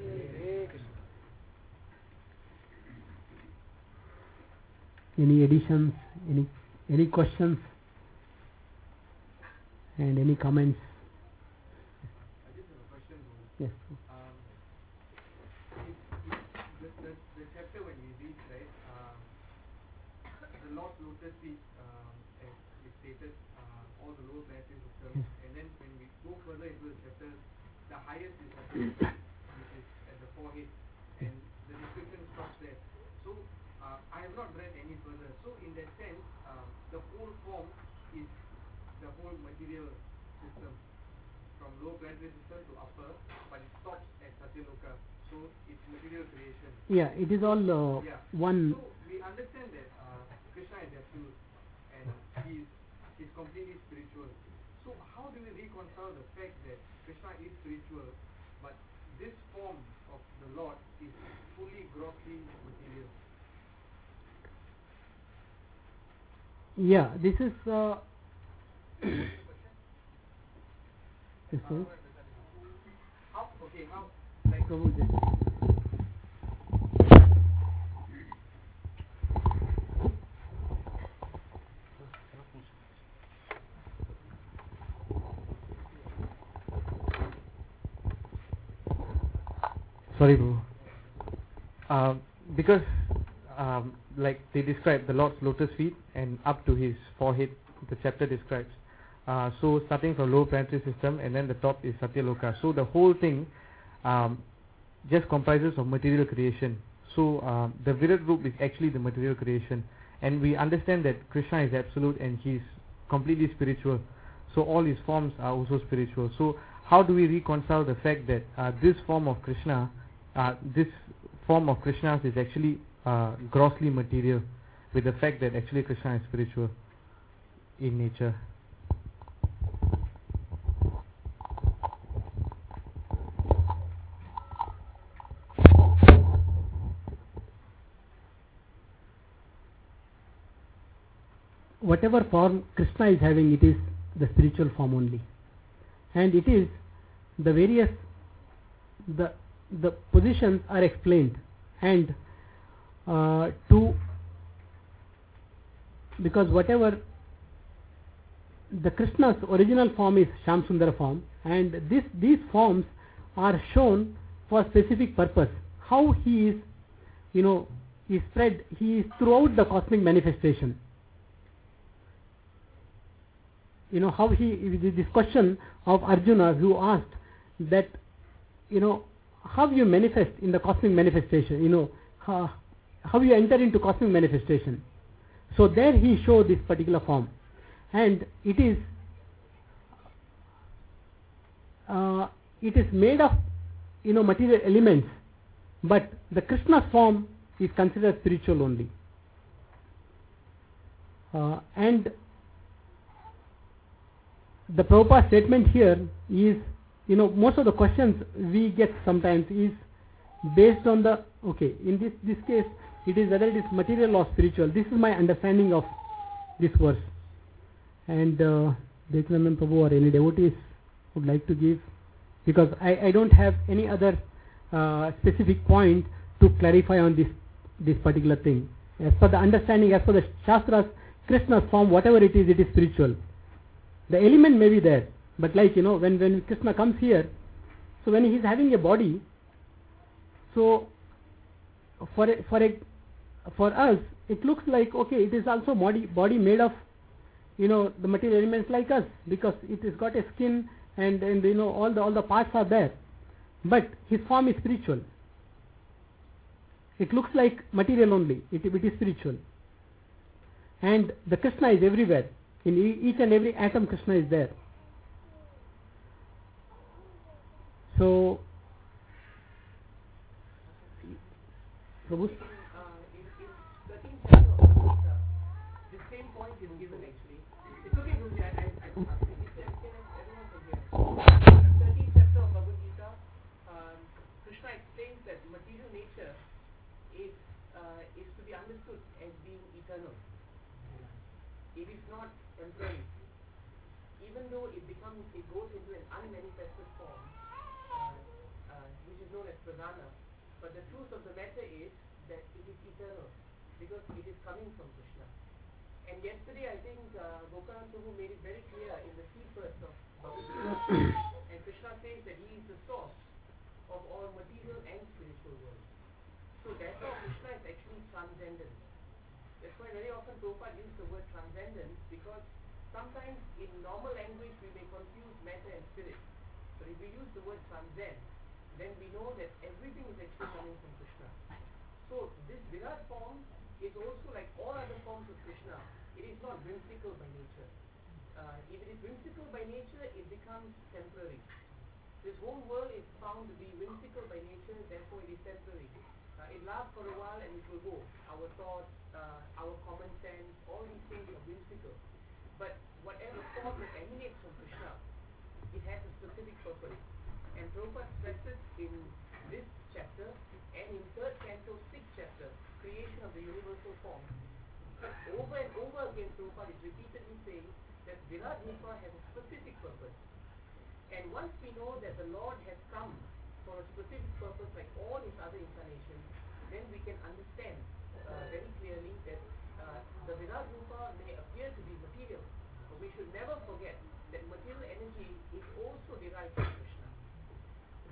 Any additions, any questions, and any comments? I just have a question. Yes. The chapter when we read, right, the Lord Lotus Seat, it stated all the lower planetary systems, and then when we go further into the chapter, the highest is Satya, which is at the forehead, and the description stops there. So I have not read any further. So in that sense, the whole form is the whole material system, from lower planetary system to upper, but it stops at Satyaloka. So it's material creation. Yeah, it is all one. So we understand that Krishna is absolute and he's completely spiritual. So how do we reconcile the fact that Krishna is spiritual, but this form of the Lord is fully grossly material? Yeah, this is this is How like Sorry, Prabhu. Because like they describe the Lord's lotus feet and up to his forehead, the chapter describes. So starting from lower planetary system and then the top is Satyaloka. So the whole thing just comprises of material creation. So the Virat Roop is actually the material creation, and we understand that Krishna is absolute and he is completely spiritual. So all his forms are also spiritual. So how do we reconcile the fact that this form of Krishna's is actually grossly material, with the fact that actually Krishna is spiritual in nature? Whatever form Krishna is having, it is the spiritual form only, and it is the various the positions are explained, and because whatever the Krishna's original form is Shyam Sundara form, and these forms are shown for specific purpose. How he is, is spread, he is throughout the cosmic manifestation. How this question of Arjuna, who asked that, how you manifest in the cosmic manifestation, how you enter into cosmic manifestation. So there he showed this particular form, and it is made of material elements, but the Krishna's form is considered spiritual only, and the Prabhupada statement here is, most of the questions we get sometimes is based on the, in this case, it is whether it is material or spiritual. This is my understanding of this verse. And Dekhanand Prabhu or any devotees would like to give, because I don't have any other specific point to clarify on this particular thing. As per the understanding, as per the Shastras, Krishna's form, whatever it is spiritual. The element may be there, but like when Krishna comes here, so when he is having a body, so for us it looks like it is also body made of the material elements like us, because it has got a skin and all the parts are there, but his form is spiritual. It looks like material only, it is spiritual, and the Krishna is everywhere. In each and every atom, Krishna is there. So, Prabhu? In 13th chapter of Bhagavad Gita, the same point is given actually. It's okay, Guruji, I everyone can hear. In 13th chapter of Bhagavad Gita, Krishna explains that material nature is to be understood as being eternal. It is not temporary. Even though it goes into an unmanifested form, which is known as pradhana, but the truth of the matter is that it is eternal, because it is coming from Krishna. And yesterday I think Gokarna Prabhu made it very clear in the seed verse of Bhagavad Gita, and Krishna says that he is the source of all material and spiritual worlds. So therefore Krishna is actually transcendent. That's why very often Prabhupada uses the word transcendent, because sometimes in normal language we may confuse matter and spirit. But if we use the word transcend, then we know that everything is actually coming from Krishna. So this Virat form is also like all other forms of Krishna. It is not whimsical by nature. If it is whimsical by nature, it becomes temporary. This whole world is found to be whimsical by nature, therefore it is temporary. It lasts for a while and it will go. Our thoughts, our common sense, all these things are whimsical. But whatever form that emanates from Krishna, it has a specific purpose. And Prabhupada stresses in this chapter and in 3rd canto, 6th chapter, creation of the universal form. Over and over again, Prabhupada is repeatedly saying that Virat Rupa has a specific purpose. And once we know that the Lord has come for a specific purpose like all his other incarnations, then we can understand very clearly that the Virat Rupa may appear to be material, but we should never forget that material energy is also derived from Krishna. The implication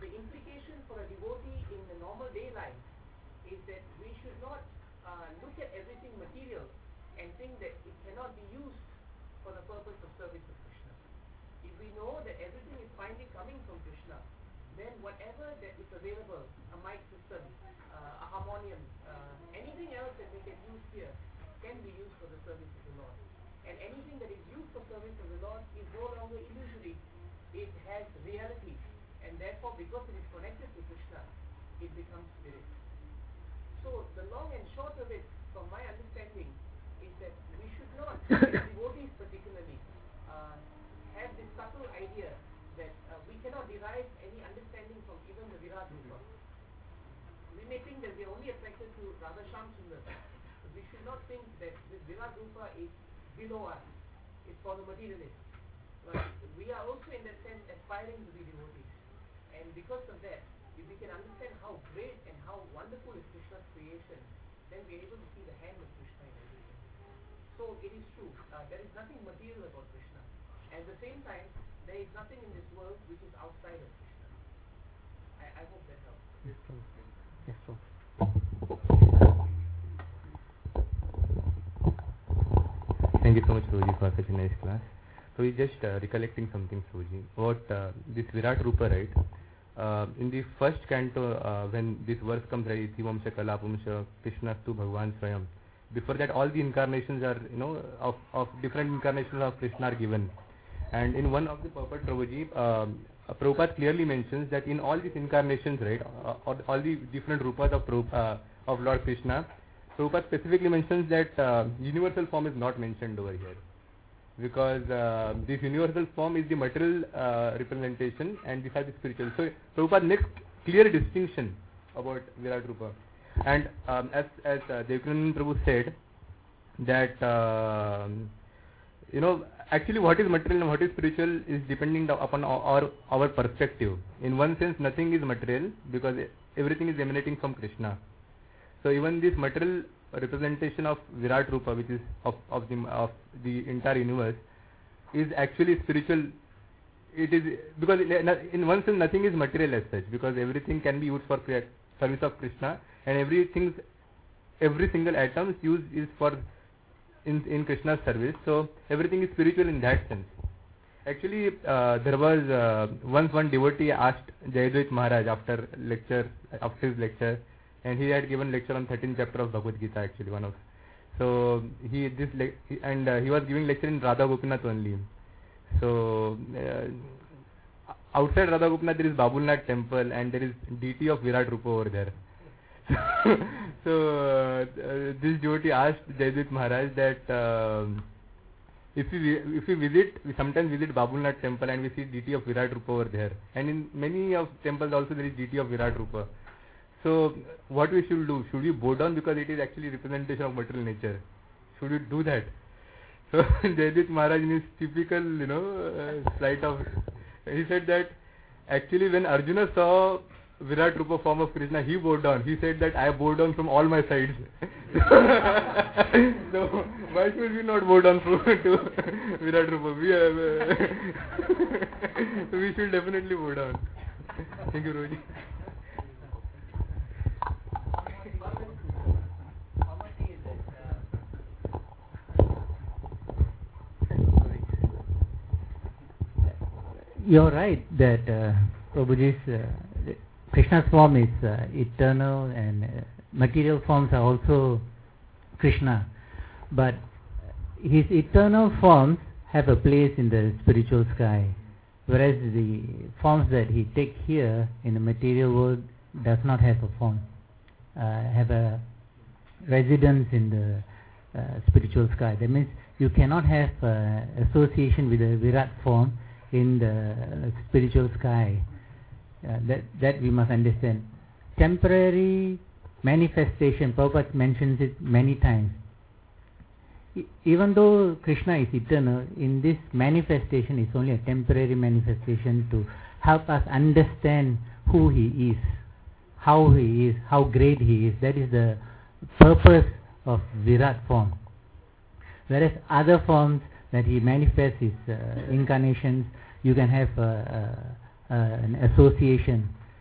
implication for a devotee in the normal day life is that we should not look at everything material and think that it cannot be used for the purpose of service of Krishna. If we know that everything is finally coming from Krishna, then whatever that is available, a mic system, a harmonium, anything else that we can use here can be used for the service of the Lord. And anything that is used for service of the Lord is no longer illusory. It has reality. And therefore, because it is connected to Krishna, it becomes spirit. So, the long and short of it, from my understanding, is that we should not, as devotees particularly, have this subtle idea that we cannot derive any understanding from even the Virat Rupa. We may think that we are only attracted to Radha Shyam Sundar. But we should not think that this Virat Rupa is below us. It's for the materialists. But we are also in that sense aspiring to be devotees. And because of that, if we can understand how great and how wonderful is Krishna's creation, then we are able to see the hand of Krishna in everything. So it is true. There is nothing material about Krishna. At the same time, there is nothing in this world which is outside of Krishna. I hope that helps. Yes, sir. Yes, sir. Thank you so much, Prabhuji, for such a nice class. So we're just recollecting something, Prabhuji, about this Virat Rupa, right? In the first canto, when this verse comes, right, Iti Vamsha Kalapamsha Krishnastu Bhagavan Swayam. Before that, all the incarnations are, of different incarnations of Krishna are given. And in one of the purport, Prabhuji, Prabhupada clearly mentions that in all these incarnations, right, all the different rupas of Lord Krishna, Prabhupada specifically mentions that universal form is not mentioned over here. Because this universal form is the material representation and these are the spiritual. So Prabhupada makes clear distinction about Virat Rupa. And as Devakinandan Prabhu said that actually what is material and what is spiritual is depending upon our perspective. In one sense, nothing is material because everything is emanating from Krishna. So even this material representation of Virat Rupa, which is of the entire universe, is actually spiritual. It is because in one sense nothing is material as such, because everything can be used for service of Krishna, and every single atom used is for in Krishna's service. So everything is spiritual in that sense. Actually, there was once one devotee asked Jayadvaita Maharaj after his lecture, and he had given lecture on 13th chapter of Bhagavad Gita, actually one of. So he was giving lecture in Radha Gopinath only. So outside Radha Gopinath there is Babulnath temple and there is deity of Virat Rupa over there. So this devotee asked Jayadvaita Maharaj that if we sometimes visit Babulnath temple and we see deity of Virat Rupa over there, and in many of temples also there is deity of Virat Rupa. So what we should do? Should we bow down because it is actually representation of material nature? Should we do that? So Jayadvaita Maharaj, in his typical slight of, he said that actually when Arjuna saw Virat Rupa form of Krishna, he bowed down. He said that I bow down from all my sides. So why should we not bow down to Virat Rupa? We should definitely bow down. Thank you, Roji. You're right that Prabhuji's Krishna's form is eternal and material forms are also Krishna, but his eternal forms have a place in the spiritual sky, whereas the forms that he takes here in the material world does not have a form, have a residence in the spiritual sky. That means you cannot have association with the Virat form in the spiritual sky. That we must understand. Temporary manifestation, Prabhupada mentions it many times. Even though Krishna is eternal, in this manifestation is only a temporary manifestation to help us understand who he is, how he is, how great he is. That is the purpose of Virat form. Whereas other forms that he manifests, his incarnations, you can have an association.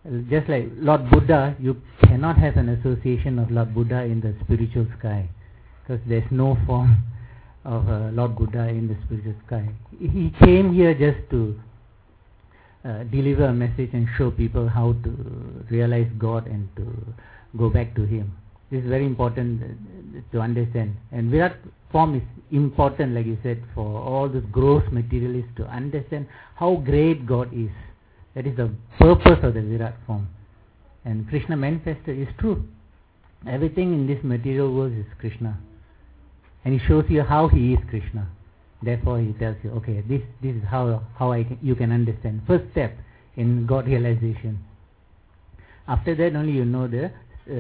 just like Lord Buddha, you cannot have an association of Lord Buddha in the spiritual sky, because there's no form of Lord Buddha in the spiritual sky. He came here just to deliver a message and show people how to realize God and to go back to Him. This is very important to understand. And Virat form is important, like you said, for all the gross materialists to understand how great God is. That is the purpose of the Virat form. And Krishna manifested is true. Everything in this material world is Krishna. And He shows you how He is Krishna. Therefore He tells you, okay, this is how you can understand. First step in God realization. After that only you know the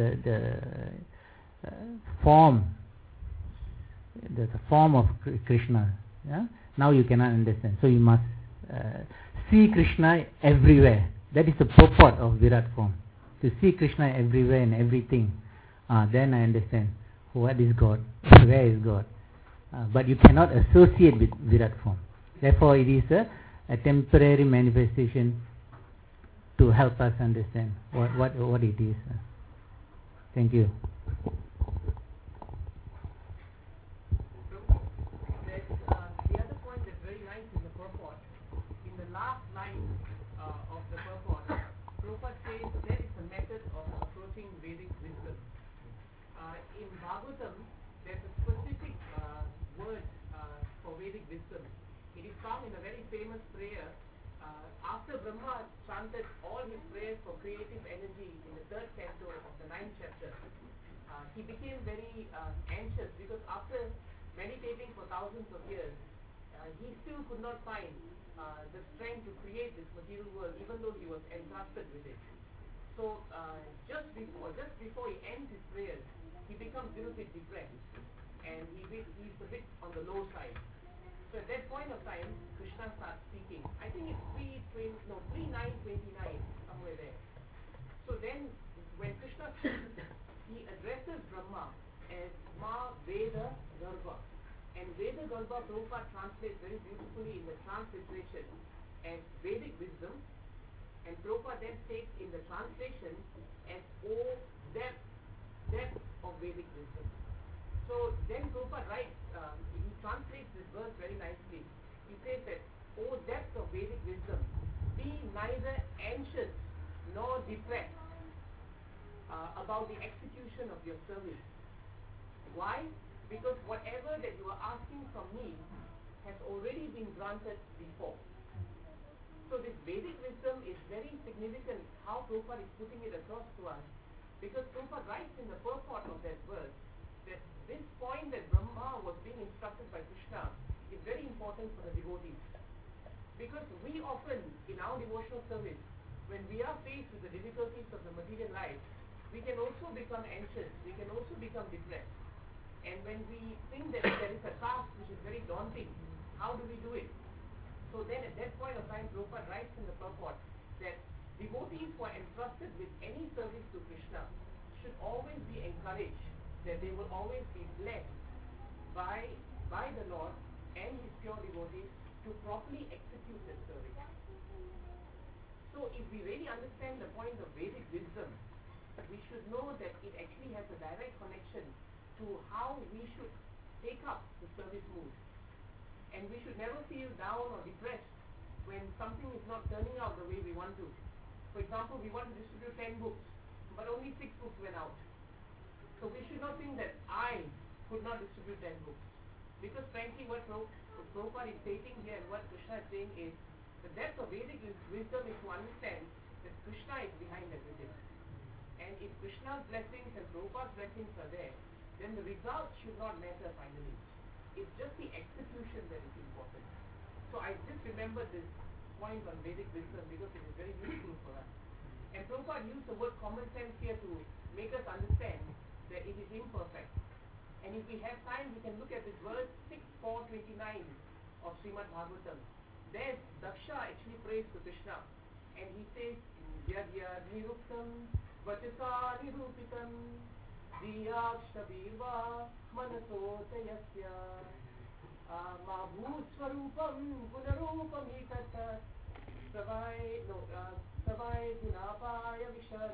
form, the form of Krishna. Yeah? Now you cannot understand. So you must see Krishna everywhere. That is the purport of Virat form. To see Krishna everywhere and everything. Then I understand what is God, where is God. But you cannot associate with Virat form. Therefore it is a temporary manifestation to help us understand what it is. Thank you. The other point that's very nice in the purport, in the last line of the purport, Prabhupada says there is a method of approaching Vedic wisdom. In Bhagavatam, there's a specific word for Vedic wisdom. It is found in a very famous prayer. After Brahma chanted all his prayers for creative energy in the 3rd canto of the 9th chapter, he became very anxious because after meditating for thousands of years, he still could not find the strength to create this material world, even though he was entrusted with it. So just before he ends his prayers, he becomes a little bit depressed, and he's a bit on the low side. So at that point of time, Krishna starts speaking. I think it's 3:9:29, somewhere there. So then, when Krishna speaks, he addresses Brahma as Ma Veda Garbha. And Veda Garbha, Prabhupada translates very beautifully in the transliteration as Vedic wisdom. And Prabhupada then states in the translation as O depth of Vedic wisdom. So then Prabhupada writes, he translates this verse very nicely. He says that, O depth of Vedic wisdom, be neither anxious nor depressed about the execution of your service. Why? Because whatever that you are asking from me has already been granted before. So this Vedic wisdom is very significant, how Prabhupada is putting it across to us. Because Prabhupada writes in the purport of that verse that this point that Brahma was being instructed by Krishna is very important for the devotees. Because we often, in our devotional service, when we are faced with the difficulties of the material life, we can also become anxious, we can also become depressed. And when we think that there is a task which is very daunting, how do we do it? So then at that point of time, Prabhupada writes in the purport that devotees who are entrusted with any service to Krishna should always be encouraged that they will always be blessed by the Lord and His pure devotees to properly execute that service. So if we really understand the point of Vedic wisdom, we should know that it actually has a direct connection to how we should take up the service mood. And we should never feel down or depressed when something is not turning out the way we want to. For example, we want to distribute 10 books, but only 6 books went out. So we should not think that I could not distribute 10 books. Because frankly, what Prabhupada is stating here and what Krishna is saying is, the depth of Vedic wisdom is to understand that Krishna is behind everything. And if Krishna's blessings and Prabhupada's blessings are there, then the result should not matter finally. It's just the execution that is important. So I just remembered this point on Vedic wisdom because it is very useful for us. And Prabhupada used the word common sense here to make us understand that it is imperfect. And if we have time, we can look at this verse 6:429 of Srimad Bhagavatam. There, Daksha actually prays to Krishna. And he says, Yadya niruktam vachasa nirupitam diyakshabirva manasotayasya mabhut swarupam punarupam hitata savai gunapaya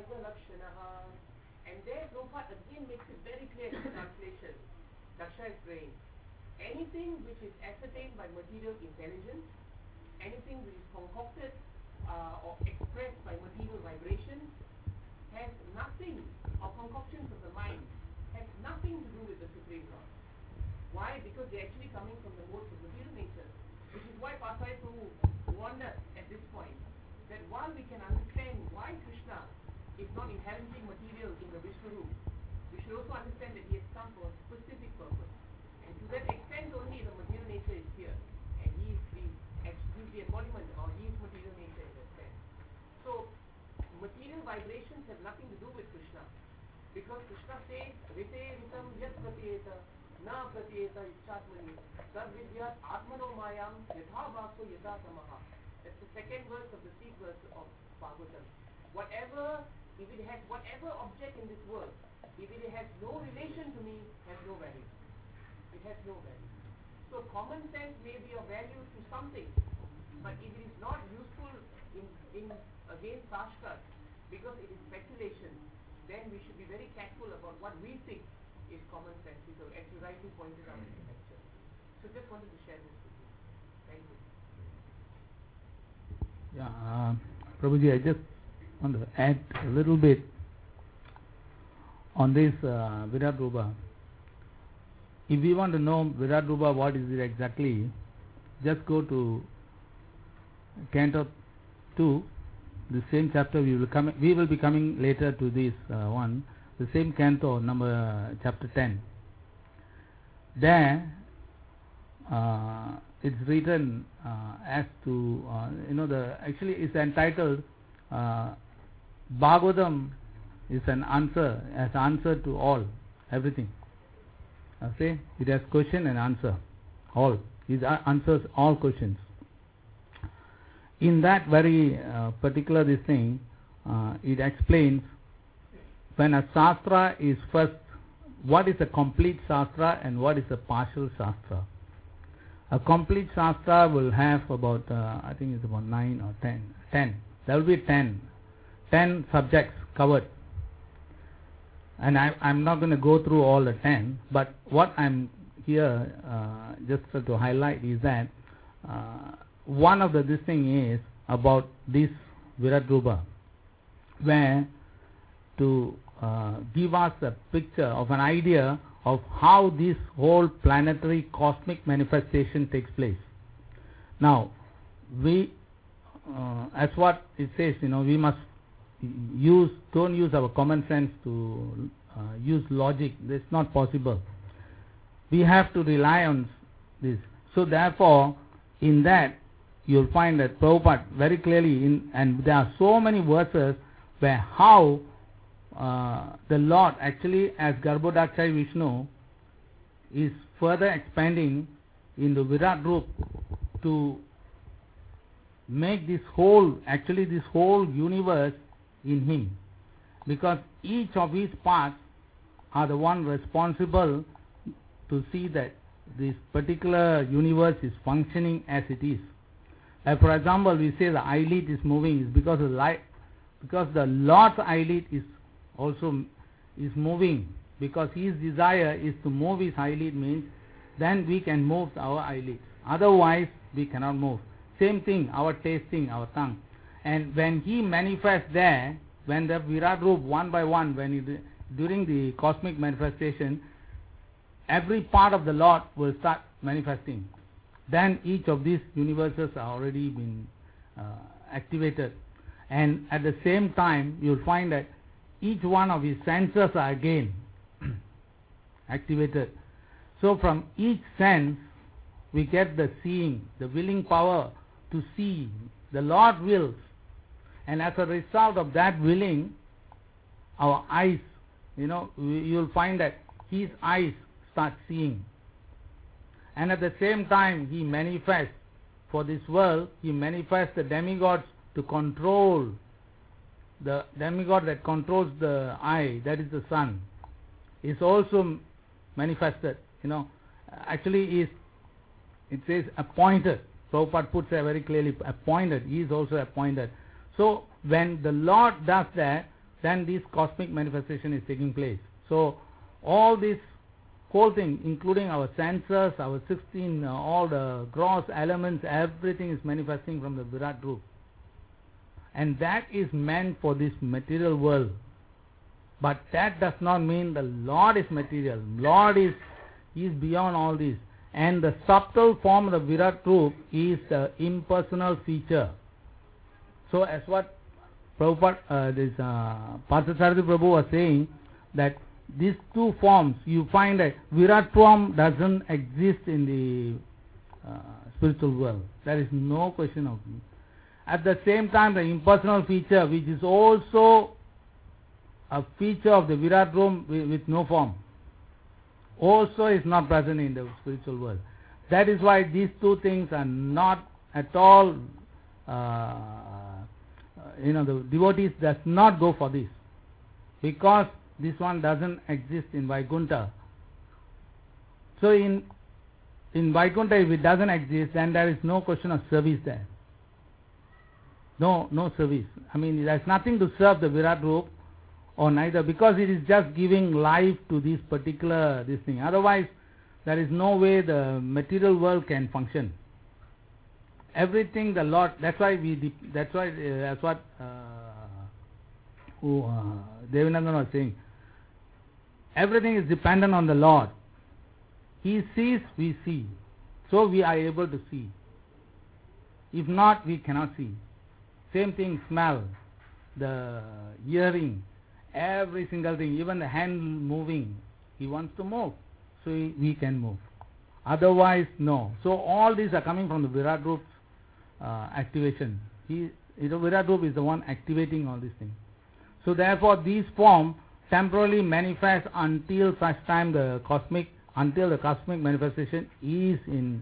Sarva Lakshanaha. And there Prabhupada again makes it very clear in the translation. Daksha is praying. Anything which is ascertained by material intelligence, anything which is concocted or expressed by material vibrations, has nothing, or concoctions of the mind, has nothing to do with the Supreme Lord. Why? Because they're actually coming from the modes of material nature. Which is why Pasai Prabhu warned us at this point, that while we can understand why Krishna is not inherently material in the Vishnu room, we should also understand that he has come for a specific purpose. And to that extent only the material nature is here. And he is the embodiment, or he is material nature in that sense. So, material vibrations have nothing to do with Krishna. Because Krishna says, Rite ritam yat pratyeta, na pratyeta icchatmani, tad vidyat atmano mayam yatha vaso yatha samaha. That's the second verse of the 6th verse of Bhagavatam. Whatever object in this world, if it has no relation to me, has no value. It has no value. So common sense may be of value to something, but if it is not useful in against Shastra, because it is speculation, then we should be very careful about what we think is common sense, as you rightly pointed out in the lecture. So just wanted to share this with you. Thank you. Yeah, Prabhuji, I just want to add a little bit on this Virat Rupa. If we want to know Virat Rupa, what is it exactly, just go to Canto 2, the same chapter. We will be coming later to this one, the same canto, chapter 10. There, it's written as to actually it's entitled Bhagavatam is an answer, as answer to all, everything. Okay, it has question and answer, all. It answers all questions. In that very particular this thing, it explains when a Shastra is first, what is a complete Shastra and what is a partial Shastra. A complete Shastra will have about, I think it's about 9 or 10. There will be 10 subjects covered. And I'm not going to go through all the 10, but what I'm here just to highlight is that one of this thing is about this Virat Rupa, where to give us a picture of an idea of how this whole planetary cosmic manifestation takes place. Now, we, as what it says, we must don't use our common sense to use logic. That's not possible. We have to rely on this. So therefore, in that, you'll find that Prabhupada very clearly, and there are so many verses where how the Lord actually as Garbhodakshai Vishnu is further expanding in the Virat Rup to make this whole universe in him, because each of his parts are the one responsible to see that this particular universe is functioning as it is. For example, we say the eyelid is moving is because of light, because the Lord's eyelid is also moving, because his desire is to move his eyelid, means then we can move our eyelids. Otherwise, we cannot move. Same thing, our tasting, our tongue. And when he manifests there, when the Virat Rup one by one, during the cosmic manifestation, every part of the Lord will start manifesting. Then each of these universes are already been activated. And at the same time, you'll find that each one of his senses are again activated. So from each sense, we get the seeing, the willing power to see. The Lord wills. And as a result of that willing, our eyes, you'll find that his eyes start seeing. And at the same time, he manifests for this world, he manifests the demigods to control. The demigod that controls the eye, that is the sun, is also manifested. Actually it says appointed. Prabhupada puts it very clearly, appointed. He is also appointed. So when the Lord does that, then this cosmic manifestation is taking place. So all this whole thing, including our senses, our 16, all the gross elements, everything is manifesting from the Virat Roop. And that is meant for this material world. But that does not mean the Lord is material. Lord is beyond all this. And the subtle form of the Virat Roop is the impersonal feature. So as what Prabhupada, Parthasarathy Prabhu was saying, that these two forms, you find that Virat form doesn't exist in the spiritual world. There is no question of it. At the same time, the impersonal feature, which is also a feature of the Virat room with no form, also is not present in the spiritual world. That is why these two things are not at all, the devotees does not go for this, because this one doesn't exist in Vaikuntha. So in Vaikuntha, if it doesn't exist, then there is no question of service there. No service. I mean, there's nothing to serve the Virat Roop or neither, because it is just giving life to this thing. Otherwise, there is no way the material world can function. Everything the Lord, that's what Devanandan was saying. Everything is dependent on the Lord. He sees, we see. So we are able to see. If not, we cannot see. Same thing, smell, the hearing, every single thing, even the hand moving. He wants to move, so we can move. Otherwise, no. So all these are coming from the Virat Roop activation. Virat Roop is the one activating all these things. So therefore, these forms temporarily manifest until such time until the cosmic manifestation is in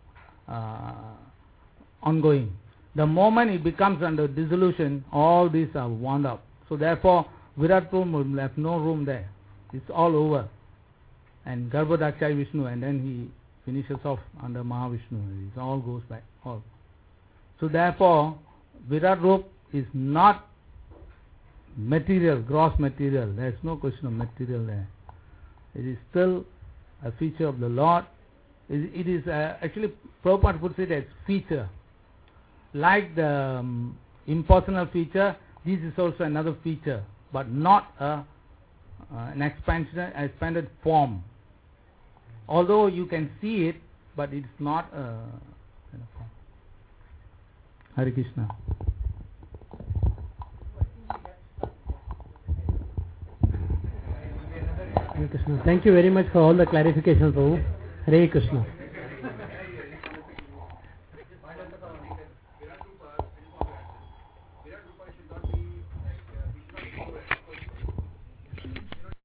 ongoing. The moment it becomes under dissolution, all these are wound up. So therefore, Virat room will have no room there. It's all over. And Garbhodakshaya Vishnu, and then he finishes off under Mahavishnu. It all goes back. All. So therefore, Virat Roop is not material, gross material. There is no question of material there. It is still a feature of the Lord. It is actually, Prabhupada puts it as feature. Like the impersonal feature, this is also another feature, but not an expanded form. Although you can see it, but it's not a form. Hare Krishna. Hare Krishna. Thank you very much for all the clarifications, Prabhu. Hare Krishna.